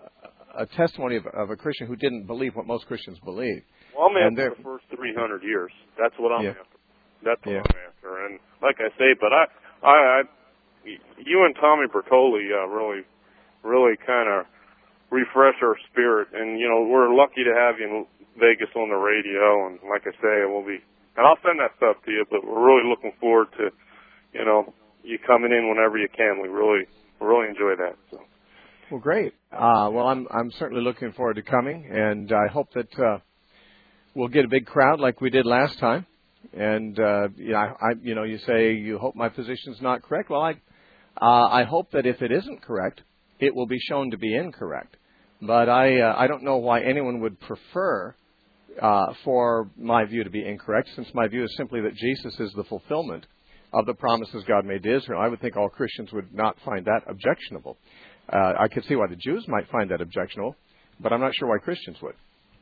[SPEAKER 1] a testimony of, of a Christian who didn't believe what most Christians believe.
[SPEAKER 5] Well, I'm after the first three hundred years. That's what I'm
[SPEAKER 1] yeah.
[SPEAKER 5] after. That's what
[SPEAKER 1] yeah.
[SPEAKER 5] I'm after. And like I say, but I, I, I you and Tommy Bertoli uh, really, really kind of refresh our spirit. And, you know, we're lucky to have you in Vegas on the radio. And like I say, we'll be, and I'll send that stuff to you, but we're really looking forward to, you know, you coming in whenever you can. We really, really enjoy that. So.
[SPEAKER 1] Well, great. Uh, well, I'm, I'm certainly looking forward to coming, and I hope that, uh, we'll get a big crowd like we did last time. And, uh, you know, I, I, you know, you say you hope my position's not correct. Well, I, uh, I hope that if it isn't correct, it will be shown to be incorrect. But I, uh, I don't know why anyone would prefer uh, for my view to be incorrect, since my view is simply that Jesus is the fulfillment of the promises God made to Israel. I would think all Christians would not find that objectionable. Uh, I could see why the Jews might find that objectionable, but I'm not sure why Christians would.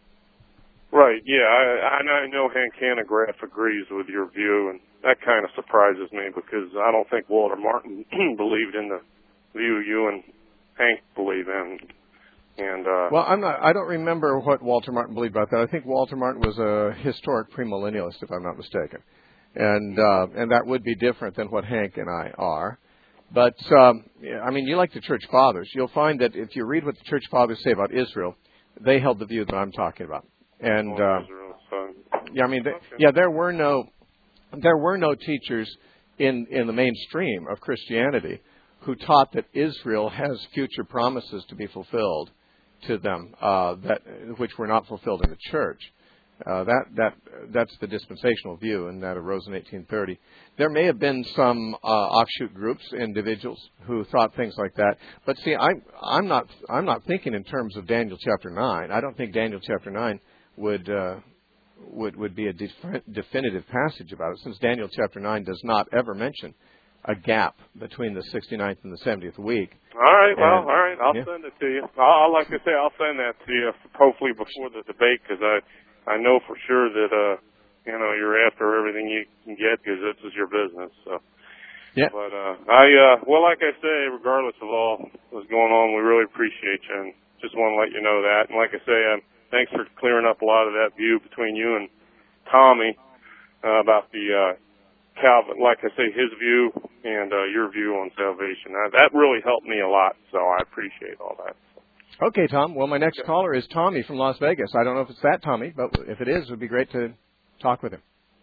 [SPEAKER 5] Right, yeah, I, I know Hank Hanegraaff agrees with your view, and that kind of surprises me because I don't think Walter Martin believed in the view you and Hank believe in. And uh,
[SPEAKER 1] well, I'm not. I don't remember what Walter Martin believed about that. I think Walter Martin was a historic premillennialist, if I'm not mistaken, and uh, and that would be different than what Hank and I are. But um, I mean, you like the Church Fathers. You'll find that if you read what the Church Fathers say about Israel, they held the view that I'm talking about. And uh, yeah, I mean, they, yeah, there were no, there were no teachers in in the mainstream of Christianity who taught that Israel has future promises to be fulfilled to them, uh, that which were not fulfilled in the church. Uh, that that that's the dispensational view, and that arose in eighteen thirty. There may have been some uh, offshoot groups, individuals who thought things like that. But see, I, I'm not I'm not thinking in terms of Daniel chapter nine. I don't think Daniel chapter nine would uh, would would be a def- definitive passage about it, since Daniel chapter nine does not ever mention a gap between the sixty-ninth and the seventieth week.
[SPEAKER 5] All right, well,
[SPEAKER 1] and,
[SPEAKER 5] all right, I'll
[SPEAKER 1] yeah.
[SPEAKER 5] send it to you. I'll, like I say, I'll send that to you hopefully before the debate, because I I know for sure that uh you know you're after everything you can get, because this is your business. So.
[SPEAKER 1] Yeah.
[SPEAKER 5] But uh, I uh, well, like I say, regardless of all what's going on, we really appreciate you, and just want to let you know that. And like I say, um, thanks for clearing up a lot of that view between you and Tommy uh, about the uh, Calvin. Like I say, his view and uh, your view on salvation. Uh, that really helped me a lot, so I appreciate all that.
[SPEAKER 1] Okay, Tom. Well, my next caller is Tommy from Las Vegas. I don't know if it's that Tommy, but if it is, it would be great to talk with him.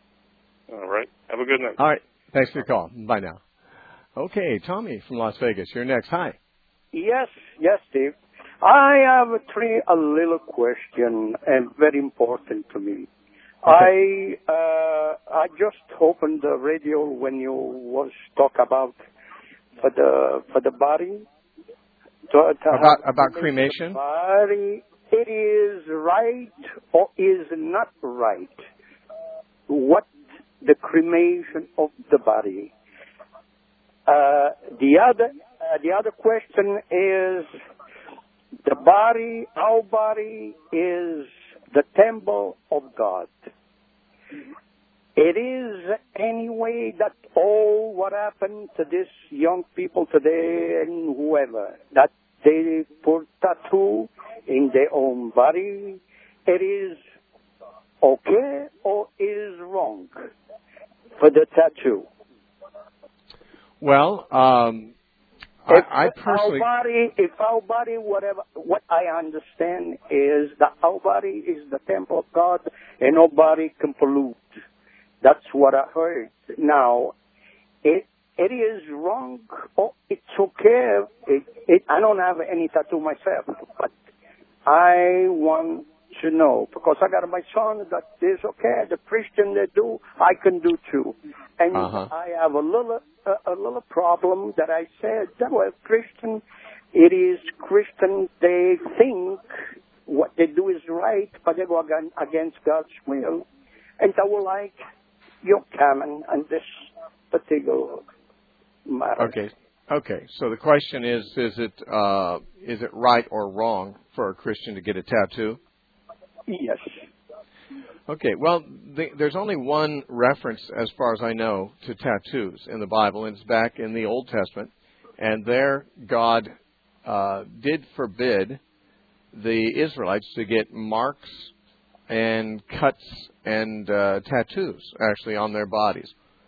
[SPEAKER 5] All right. Have a good night.
[SPEAKER 1] All right. Thanks for your call. Bye now. Okay, Tommy from Las Vegas. You're next. Hi.
[SPEAKER 6] Yes, yes, Steve. I have three a little question and very important to me. Okay. I uh, I just opened the radio when you was talk about for the for the body. To, to
[SPEAKER 1] about about cremation.
[SPEAKER 6] Body, it is right or is not right? What the cremation of the body? Uh, the other uh, the other question is the body. Our body is the temple of God. It is anyway that all what happened to these young people today and whoever, that they put tattoo in their own body, it is okay or is wrong for the tattoo?
[SPEAKER 1] Well, um,
[SPEAKER 6] if
[SPEAKER 1] I, I personally...
[SPEAKER 6] Our body, if our body, whatever, what I understand is that our body is the temple of God and nobody can pollute. That's what I heard. Now, it it is wrong or it's okay. It, it, I don't have any tattoo myself, but I want to know, because I got my son that is okay. The Christian they do, I can do too. And
[SPEAKER 1] uh-huh.
[SPEAKER 6] I have a little a, a little problem that I said that well, Christian it is Christian, they think what they do is right, but they go against God's will. And I would like your comment on this particular matter.
[SPEAKER 1] Okay. Okay. So the question is: Is it uh, is it right or wrong for a Christian to get a tattoo?
[SPEAKER 6] Yes.
[SPEAKER 1] Okay. Well, the, there's only one reference, as far as I know, to tattoos in the Bible, and it's back in the Old Testament. And there, God uh, did forbid the Israelites to get marks and cuts and uh, tattoos, actually, on their bodies.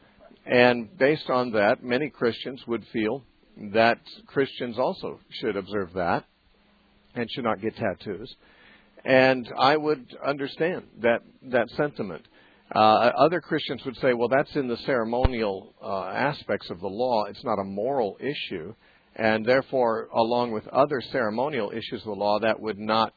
[SPEAKER 1] And based on that, many Christians would feel that Christians also should observe that and should not get tattoos. And I would understand that that sentiment. Uh, other Christians would say, well, that's in the ceremonial uh, aspects of the law. It's not a moral issue. And therefore, along with other ceremonial issues of the law, that would not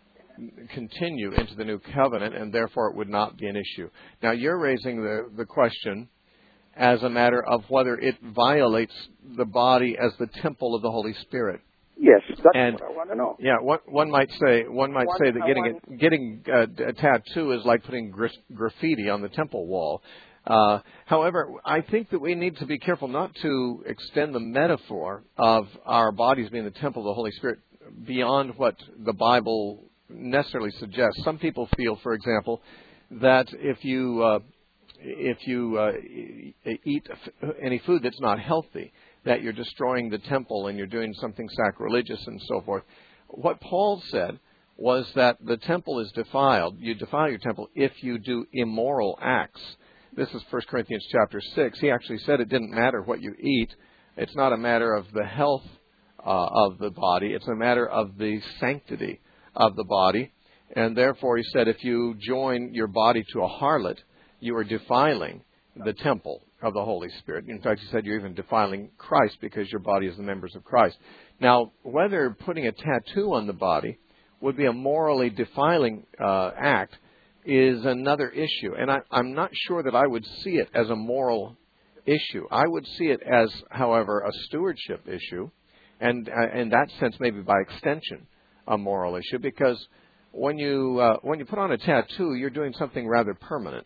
[SPEAKER 1] continue into the new covenant, and therefore it would not be an issue. Now, you're raising the, the question as a matter of whether it violates the body as the temple of the Holy Spirit.
[SPEAKER 6] Yes, that's
[SPEAKER 1] and,
[SPEAKER 6] what I want to know.
[SPEAKER 1] Yeah, one, one might say one might
[SPEAKER 6] One,
[SPEAKER 1] say that getting
[SPEAKER 6] want...
[SPEAKER 1] a, getting a, a tattoo is like putting gra- graffiti on the temple wall. Uh, however, I think that we need to be careful not to extend the metaphor of our bodies being the temple of the Holy Spirit beyond what the Bible necessarily suggests. Some people feel, for example, that if you uh, if you uh, eat any food that's not healthy, that you're destroying the temple and you're doing something sacrilegious and so forth. What Paul said was that the temple is defiled. You defile your temple if you do immoral acts. This is First Corinthians chapter six. He actually said it didn't matter what you eat. It's not a matter of the health uh, of the body. It's a matter of the sanctity of the body. And therefore, he said, if you join your body to a harlot, you are defiling the temple of the Holy Spirit. In fact, he said you're even defiling Christ because your body is the members of Christ. Now, whether putting a tattoo on the body would be a morally defiling uh, act is another issue. And I, I'm not sure that I would see it as a moral issue. I would see it as, however, a stewardship issue, and uh, in that sense, maybe by extension, a moral issue, because when you uh, when you put on a tattoo, you're doing something rather permanent.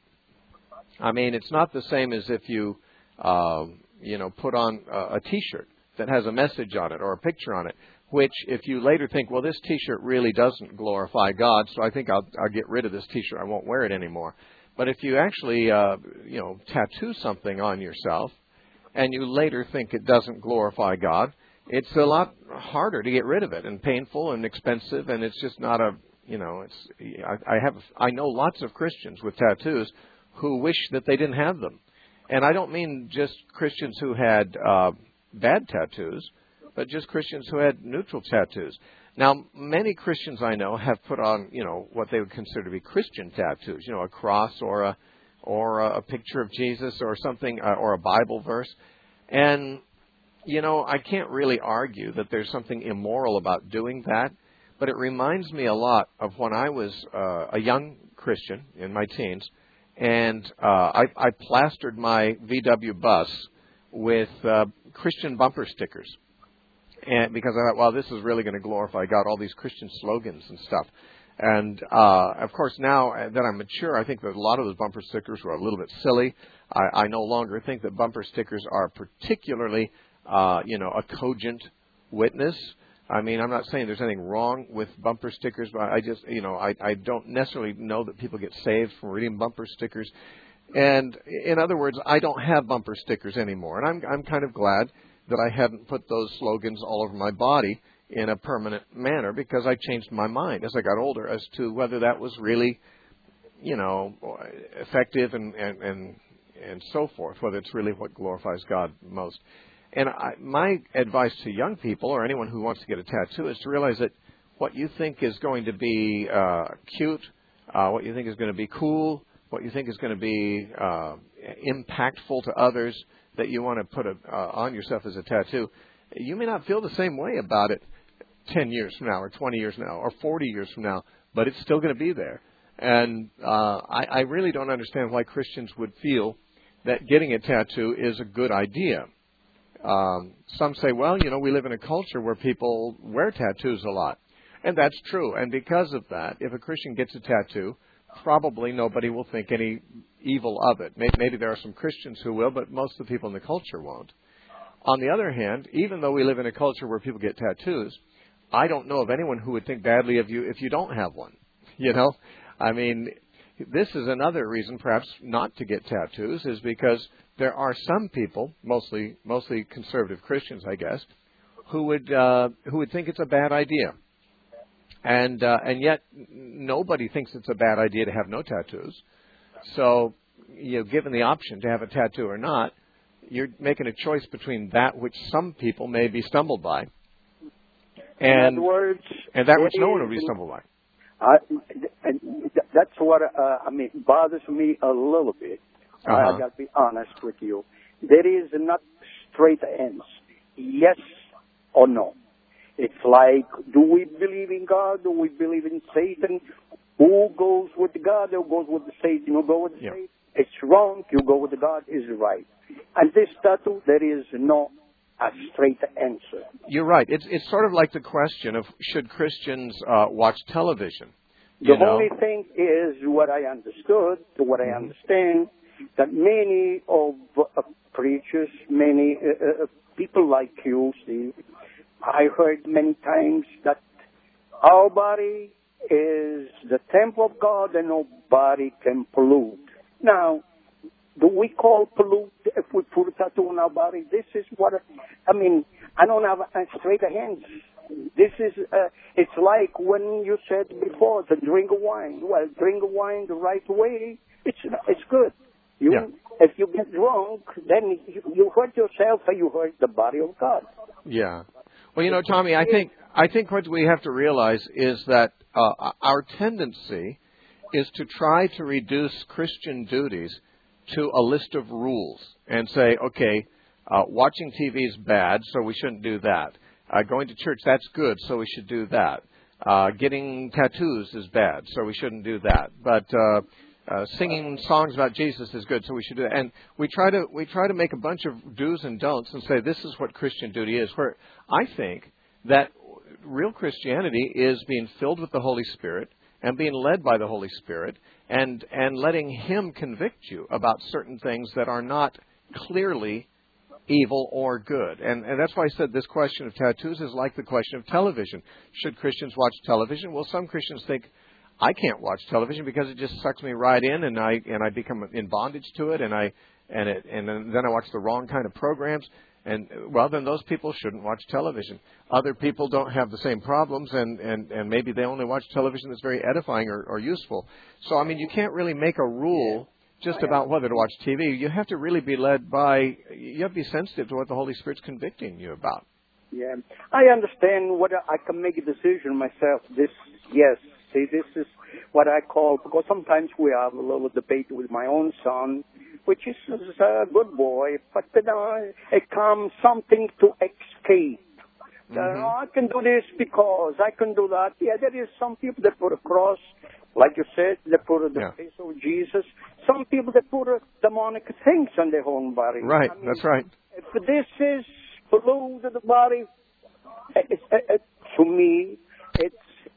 [SPEAKER 1] I mean, it's not the same as if you, uh, you know, put on a, a T-shirt that has a message on it or a picture on it, which if you later think, well, this T-shirt really doesn't glorify God, so I think I'll, I'll get rid of this T-shirt. I won't wear it anymore. But if you actually, uh, you know, tattoo something on yourself and you later think it doesn't glorify God, it's a lot harder to get rid of it and painful and expensive, and it's just not a, you know, it's. I, I have, I know lots of Christians with tattoos who wish that they didn't have them. And I don't mean just Christians who had uh, bad tattoos, but just Christians who had neutral tattoos. Now, many Christians I know have put on, you know, what they would consider to be Christian tattoos, you know, a cross or a or a picture of Jesus or something, uh, or a Bible verse. And, you know, I can't really argue that there's something immoral about doing that, but it reminds me a lot of when I was uh, a young Christian in my teens, and uh, I, I plastered my V W bus with uh, Christian bumper stickers. And because I thought, well, this is really going to glorify God, all these Christian slogans and stuff. And, uh, of course, now that I'm mature, I think that a lot of those bumper stickers were a little bit silly. I, I no longer think that bumper stickers are particularly, uh, you know, a cogent witness. I mean, I'm not saying there's anything wrong with bumper stickers, but I just, you know, I, I don't necessarily know that people get saved from reading bumper stickers. And in other words, I don't have bumper stickers anymore. And I'm, I'm kind of glad that I hadn't put those slogans all over my body in a permanent manner, because I changed my mind as I got older as to whether that was really, you know, effective and, and, and, and so forth, whether it's really what glorifies God most. And I, my advice to young people or anyone who wants to get a tattoo is to realize that what you think is going to be uh, cute, uh, what you think is going to be cool, what you think is going to be uh, impactful to others that you want to put a, uh, on yourself as a tattoo, you may not feel the same way about it ten years from now or twenty years from now or forty years from now, but it's still going to be there. And uh, I, I really don't understand why Christians would feel that getting a tattoo is a good idea. Um, some say, well, you know, we live in a culture where people wear tattoos a lot. And that's true. And because of that, if a Christian gets a tattoo, probably nobody will think any evil of it. Maybe, maybe there are some Christians who will, but most of the people in the culture won't. On the other hand, even though we live in a culture where people get tattoos, I don't know of anyone who would think badly of you if you don't have one. You know, I mean, this is another reason perhaps not to get tattoos, is because there are some people, mostly mostly conservative Christians, I guess, who would uh, who would think it's a bad idea. And uh, and yet nobody thinks it's a bad idea to have no tattoos. So, you know, given the option to have a tattoo or not, you're making a choice between that which some people may be stumbled by, and,
[SPEAKER 6] in other words,
[SPEAKER 1] and that which no one would be stumbled by.
[SPEAKER 6] I, and that's what uh, I mean bothers me a little bit.
[SPEAKER 1] Uh-huh.
[SPEAKER 6] I got to be honest with you. There is not straight ends, yes or no. It's like, do we believe in God? Do we believe in Satan? Who goes with God? Who goes with the Satan? Who goes with the
[SPEAKER 1] yeah.
[SPEAKER 6] Satan? It's wrong. You go with God is right. And this tattoo, there is no a straight answer.
[SPEAKER 1] You're right. It's it's sort of like the question of should Christians uh, watch television?
[SPEAKER 6] The
[SPEAKER 1] you know?
[SPEAKER 6] only thing is what I understood, to what I understand, that many of uh, preachers, many uh, uh, people like you, Steve, I heard many times that our body is the temple of God and nobody can pollute. Now, do we call pollute if we put a tattoo on our body? This is what, I mean, I don't have a straight hands. This is, uh, it's like when you said before, to drink of wine. Well, drink of wine the right way, it's it's good. You,
[SPEAKER 1] yeah.
[SPEAKER 6] If you get drunk, then you, you hurt yourself and you hurt the body of God.
[SPEAKER 1] Yeah. Well, you know, Tommy, I think I think what we have to realize is that uh, our tendency is to try to reduce Christian duties to a list of rules and say, okay, uh, watching T V is bad, so we shouldn't do that. Uh, going to church, that's good, so we should do that. Uh, getting tattoos is bad, so we shouldn't do that. But uh, uh, singing songs about Jesus is good, so we should do that. And we try to we try to make a bunch of do's and don'ts and say this is what Christian duty is. Where I think that real Christianity is being filled with the Holy Spirit and being led by the Holy Spirit and and letting Him convict you about certain things that are not clearly evil or good. And, and that's why I said this question of tattoos is like the question of television. Should Christians watch television? Well, some Christians think, I can't watch television because it just sucks me right in, and I and I become in bondage to it, and I and it and then I watch the wrong kind of programs. And well, then those people shouldn't watch television. Other people don't have the same problems, and, and, and maybe they only watch television that's very edifying or, or useful. So I mean, you can't really make a rule just about whether to watch T V. You have to really be led by, you have to be sensitive to what the Holy Spirit's convicting you about.
[SPEAKER 6] Yeah, I understand what I can make a decision myself. This, yes, see, this is what I call, because sometimes we have a little debate with my own son, which is a good boy, but you know, it comes something to escape. Mm-hmm. Uh, I can do this because I can do that. Yeah, there is some people that put a cross, like you said, they put the yeah. face of Jesus. Some people that put a demonic things on their own body.
[SPEAKER 1] Right,
[SPEAKER 6] I mean,
[SPEAKER 1] that's right.
[SPEAKER 6] If this is polluted to the body, it's, it, it, to me, it's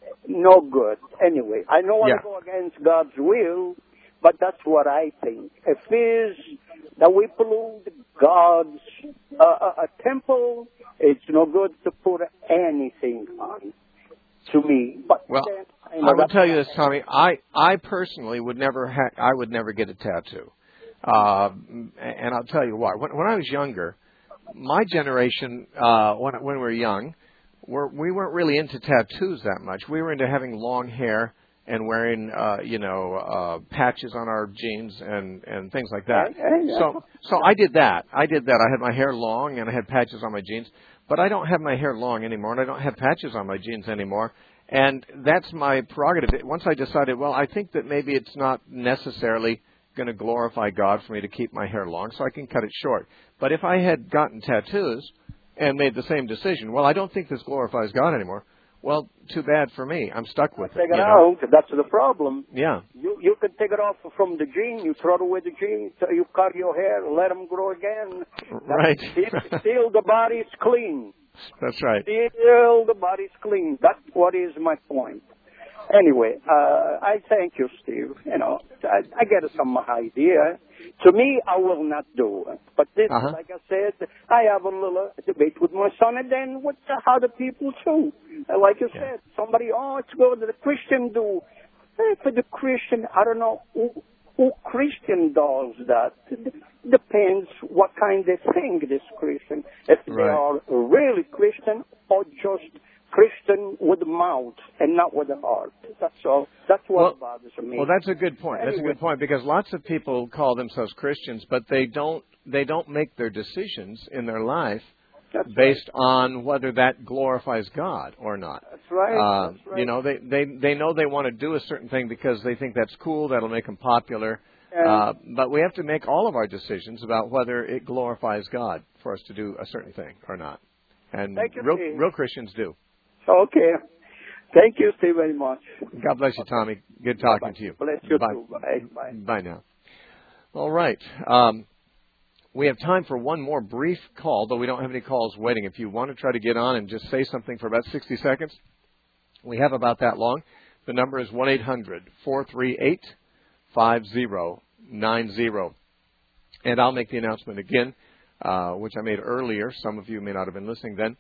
[SPEAKER 6] no good. Anyway, I don't want
[SPEAKER 1] yeah.
[SPEAKER 6] to go against God's will, but that's what I think. If it is that we pollute God's uh, a, a temple, it's no good to put anything on. To me, but
[SPEAKER 1] well,
[SPEAKER 6] then, you
[SPEAKER 1] know, I will tell you this, Tommy. I, I personally would never ha- I would never get a tattoo, uh, and I'll tell you why. When, when I was younger, my generation, uh, when when we were young, we're, we weren't really into tattoos that much. We were into having long hair and wearing, uh, you know, uh, patches on our jeans and, and things like that. So so I did that. I did that. I had my hair long and I had patches on my jeans. But I don't have my hair long anymore, and I don't have patches on my jeans anymore. And that's my prerogative. Once I decided, well, I think that maybe it's not necessarily going to glorify God for me to keep my hair long, so I can cut it short. But if I had gotten tattoos and made the same decision, well, I don't think this glorifies God anymore. Well, too bad for me. I'm stuck with it.
[SPEAKER 6] Take it
[SPEAKER 1] you know?
[SPEAKER 6] out. That's the problem.
[SPEAKER 1] Yeah.
[SPEAKER 6] You you can take it off from the gene. You throw away the gene. So you cut your hair, let them grow again.
[SPEAKER 1] Right.
[SPEAKER 6] Still, still the body's clean.
[SPEAKER 1] That's right.
[SPEAKER 6] Still the body's clean. That's what is my point. Anyway, uh, I thank you, Steve. You know, I, I get some idea. To me, I will not do it. But this, uh-huh. like I said, I have a little debate with my son, and then with the other people too. Like you yeah. said, somebody, oh, it's good. The Christian do. Hey, for the Christian, I don't know who, who Christian does that. It depends what kind they think this Christian. If right. they are really Christian or just Christian with the mouth and not with the heart. That's all. That's what well, bothers me.
[SPEAKER 1] Well, that's a good point. Anyway. That's a good point because lots of people call themselves Christians, but they don't. They don't make their decisions in their life that's based right. on whether that glorifies God or not.
[SPEAKER 6] That's right.
[SPEAKER 1] Uh,
[SPEAKER 6] that's right.
[SPEAKER 1] You know, they, they they know they want to do a certain thing because they think that's cool. That'll make them popular. Yeah. Uh, but we have to make all of our decisions about whether it glorifies God for us to do a certain thing or not. And real, real Christians do.
[SPEAKER 6] Okay. Thank you, Steve, very much.
[SPEAKER 1] God bless you, Tommy. Good talking
[SPEAKER 6] Bye-bye.
[SPEAKER 1] to you.
[SPEAKER 6] Bless you
[SPEAKER 1] Bye.
[SPEAKER 6] too. Bye. Bye.
[SPEAKER 1] Bye now. All right. Um, we have time for one more brief call, though we don't have any calls waiting. If you want to try to get on and just say something for about sixty seconds, we have about that long. The number is one eight hundred four three eight five zero nine zero. And I'll make the announcement again, uh, which I made earlier. Some of you may not have been listening then.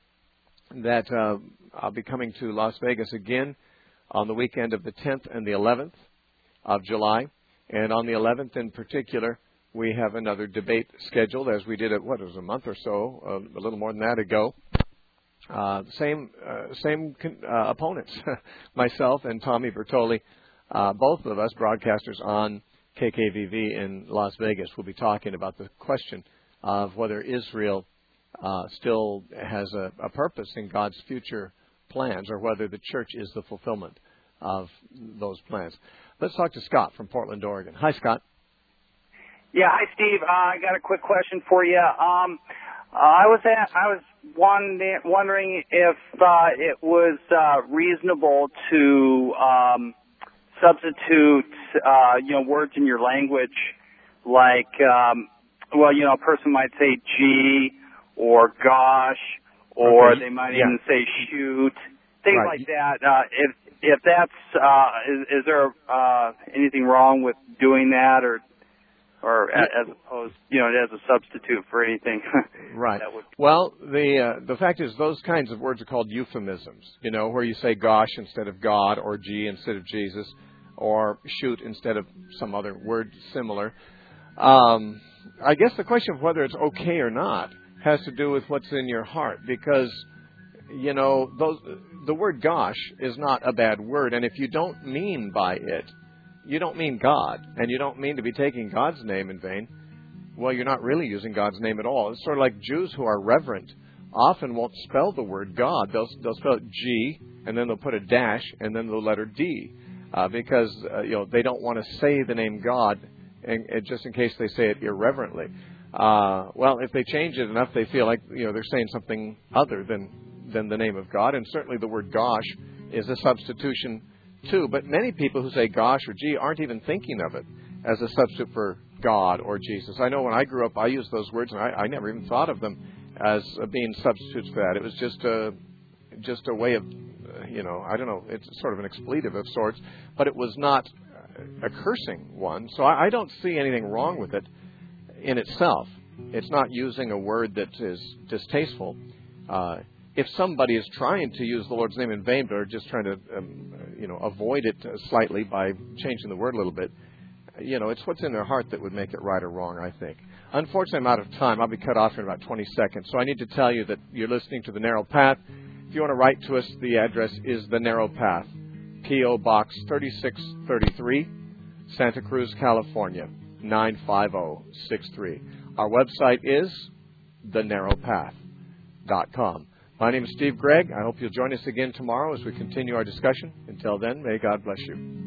[SPEAKER 1] That uh, I'll be coming to Las Vegas again on the weekend of the tenth and the eleventh of July. And on the eleventh in particular, we have another debate scheduled, as we did it, what, it was a month or so, uh, a little more than that ago. Uh, same uh, same uh, opponents, myself and Tommy Bertoli, uh, both of us broadcasters on K K V V in Las Vegas. We'll be talking about the question of whether Israel Uh, still has a, a purpose in God's future plans, or whether the church is the fulfillment of those plans. Let's talk to Scott from Portland, Oregon. Hi, Scott.
[SPEAKER 7] Yeah, hi, Steve. Uh, I got a quick question for you. Um, uh, I was at, I was one, wondering if uh, it was uh, reasonable to um, substitute, uh, you know, words in your language, like, um, well, you know, a person might say "gee" or "gosh," or okay. they might yeah. even say "shoot," things right. like that. Uh, if if that's uh, is, is there uh, anything wrong with doing that, or or yeah. as opposed, you know, as a substitute for anything?
[SPEAKER 1] Right.
[SPEAKER 7] that would...
[SPEAKER 1] Well, the uh, the fact is, those kinds of words are called euphemisms. You know, where you say "gosh" instead of God, or "gee" instead of Jesus, or "shoot" instead of some other word similar. Um, I guess the question of whether it's okay or not has to do with what's in your heart, because, you know, those the word "gosh" is not a bad word, and if you don't mean by it, you don't mean God, and you don't mean to be taking God's name in vain, well, you're not really using God's name at all. It's sort of like Jews who are reverent often won't spell the word God. They'll they'll spell it G, and then they'll put a dash, and then the letter D, uh, because uh, you know they don't want to say the name God, and, and just in case they say it irreverently. Uh, well, if they change it enough, they feel like, you know, they're saying something other than, than the name of God. And certainly the word "gosh" is a substitution too. But many people who say "gosh" or "gee" aren't even thinking of it as a substitute for God or Jesus. I know when I grew up, I used those words, and I, I never even thought of them as uh, being substitutes for that. It was just a, just a way of, uh, you know, I don't know, it's sort of an expletive of sorts, but it was not a cursing one. So I, I don't see anything wrong with it in itself. It's not using a word that is distasteful. Uh, if somebody is trying to use the Lord's name in vain, but are just trying to, um, you know, avoid it slightly by changing the word a little bit, you know, it's what's in their heart that would make it right or wrong, I think. Unfortunately, I'm out of time. I'll be cut off in about twenty seconds. So I need to tell you that you're listening to The Narrow Path. If you want to write to us, the address is The Narrow Path, P O Box thirty-six thirty-three, Santa Cruz, California, nine five zero six three. Our website is the narrow path dot com. My name is Steve Gregg. I hope you'll join us again tomorrow as we continue our discussion. Until then, may God bless you.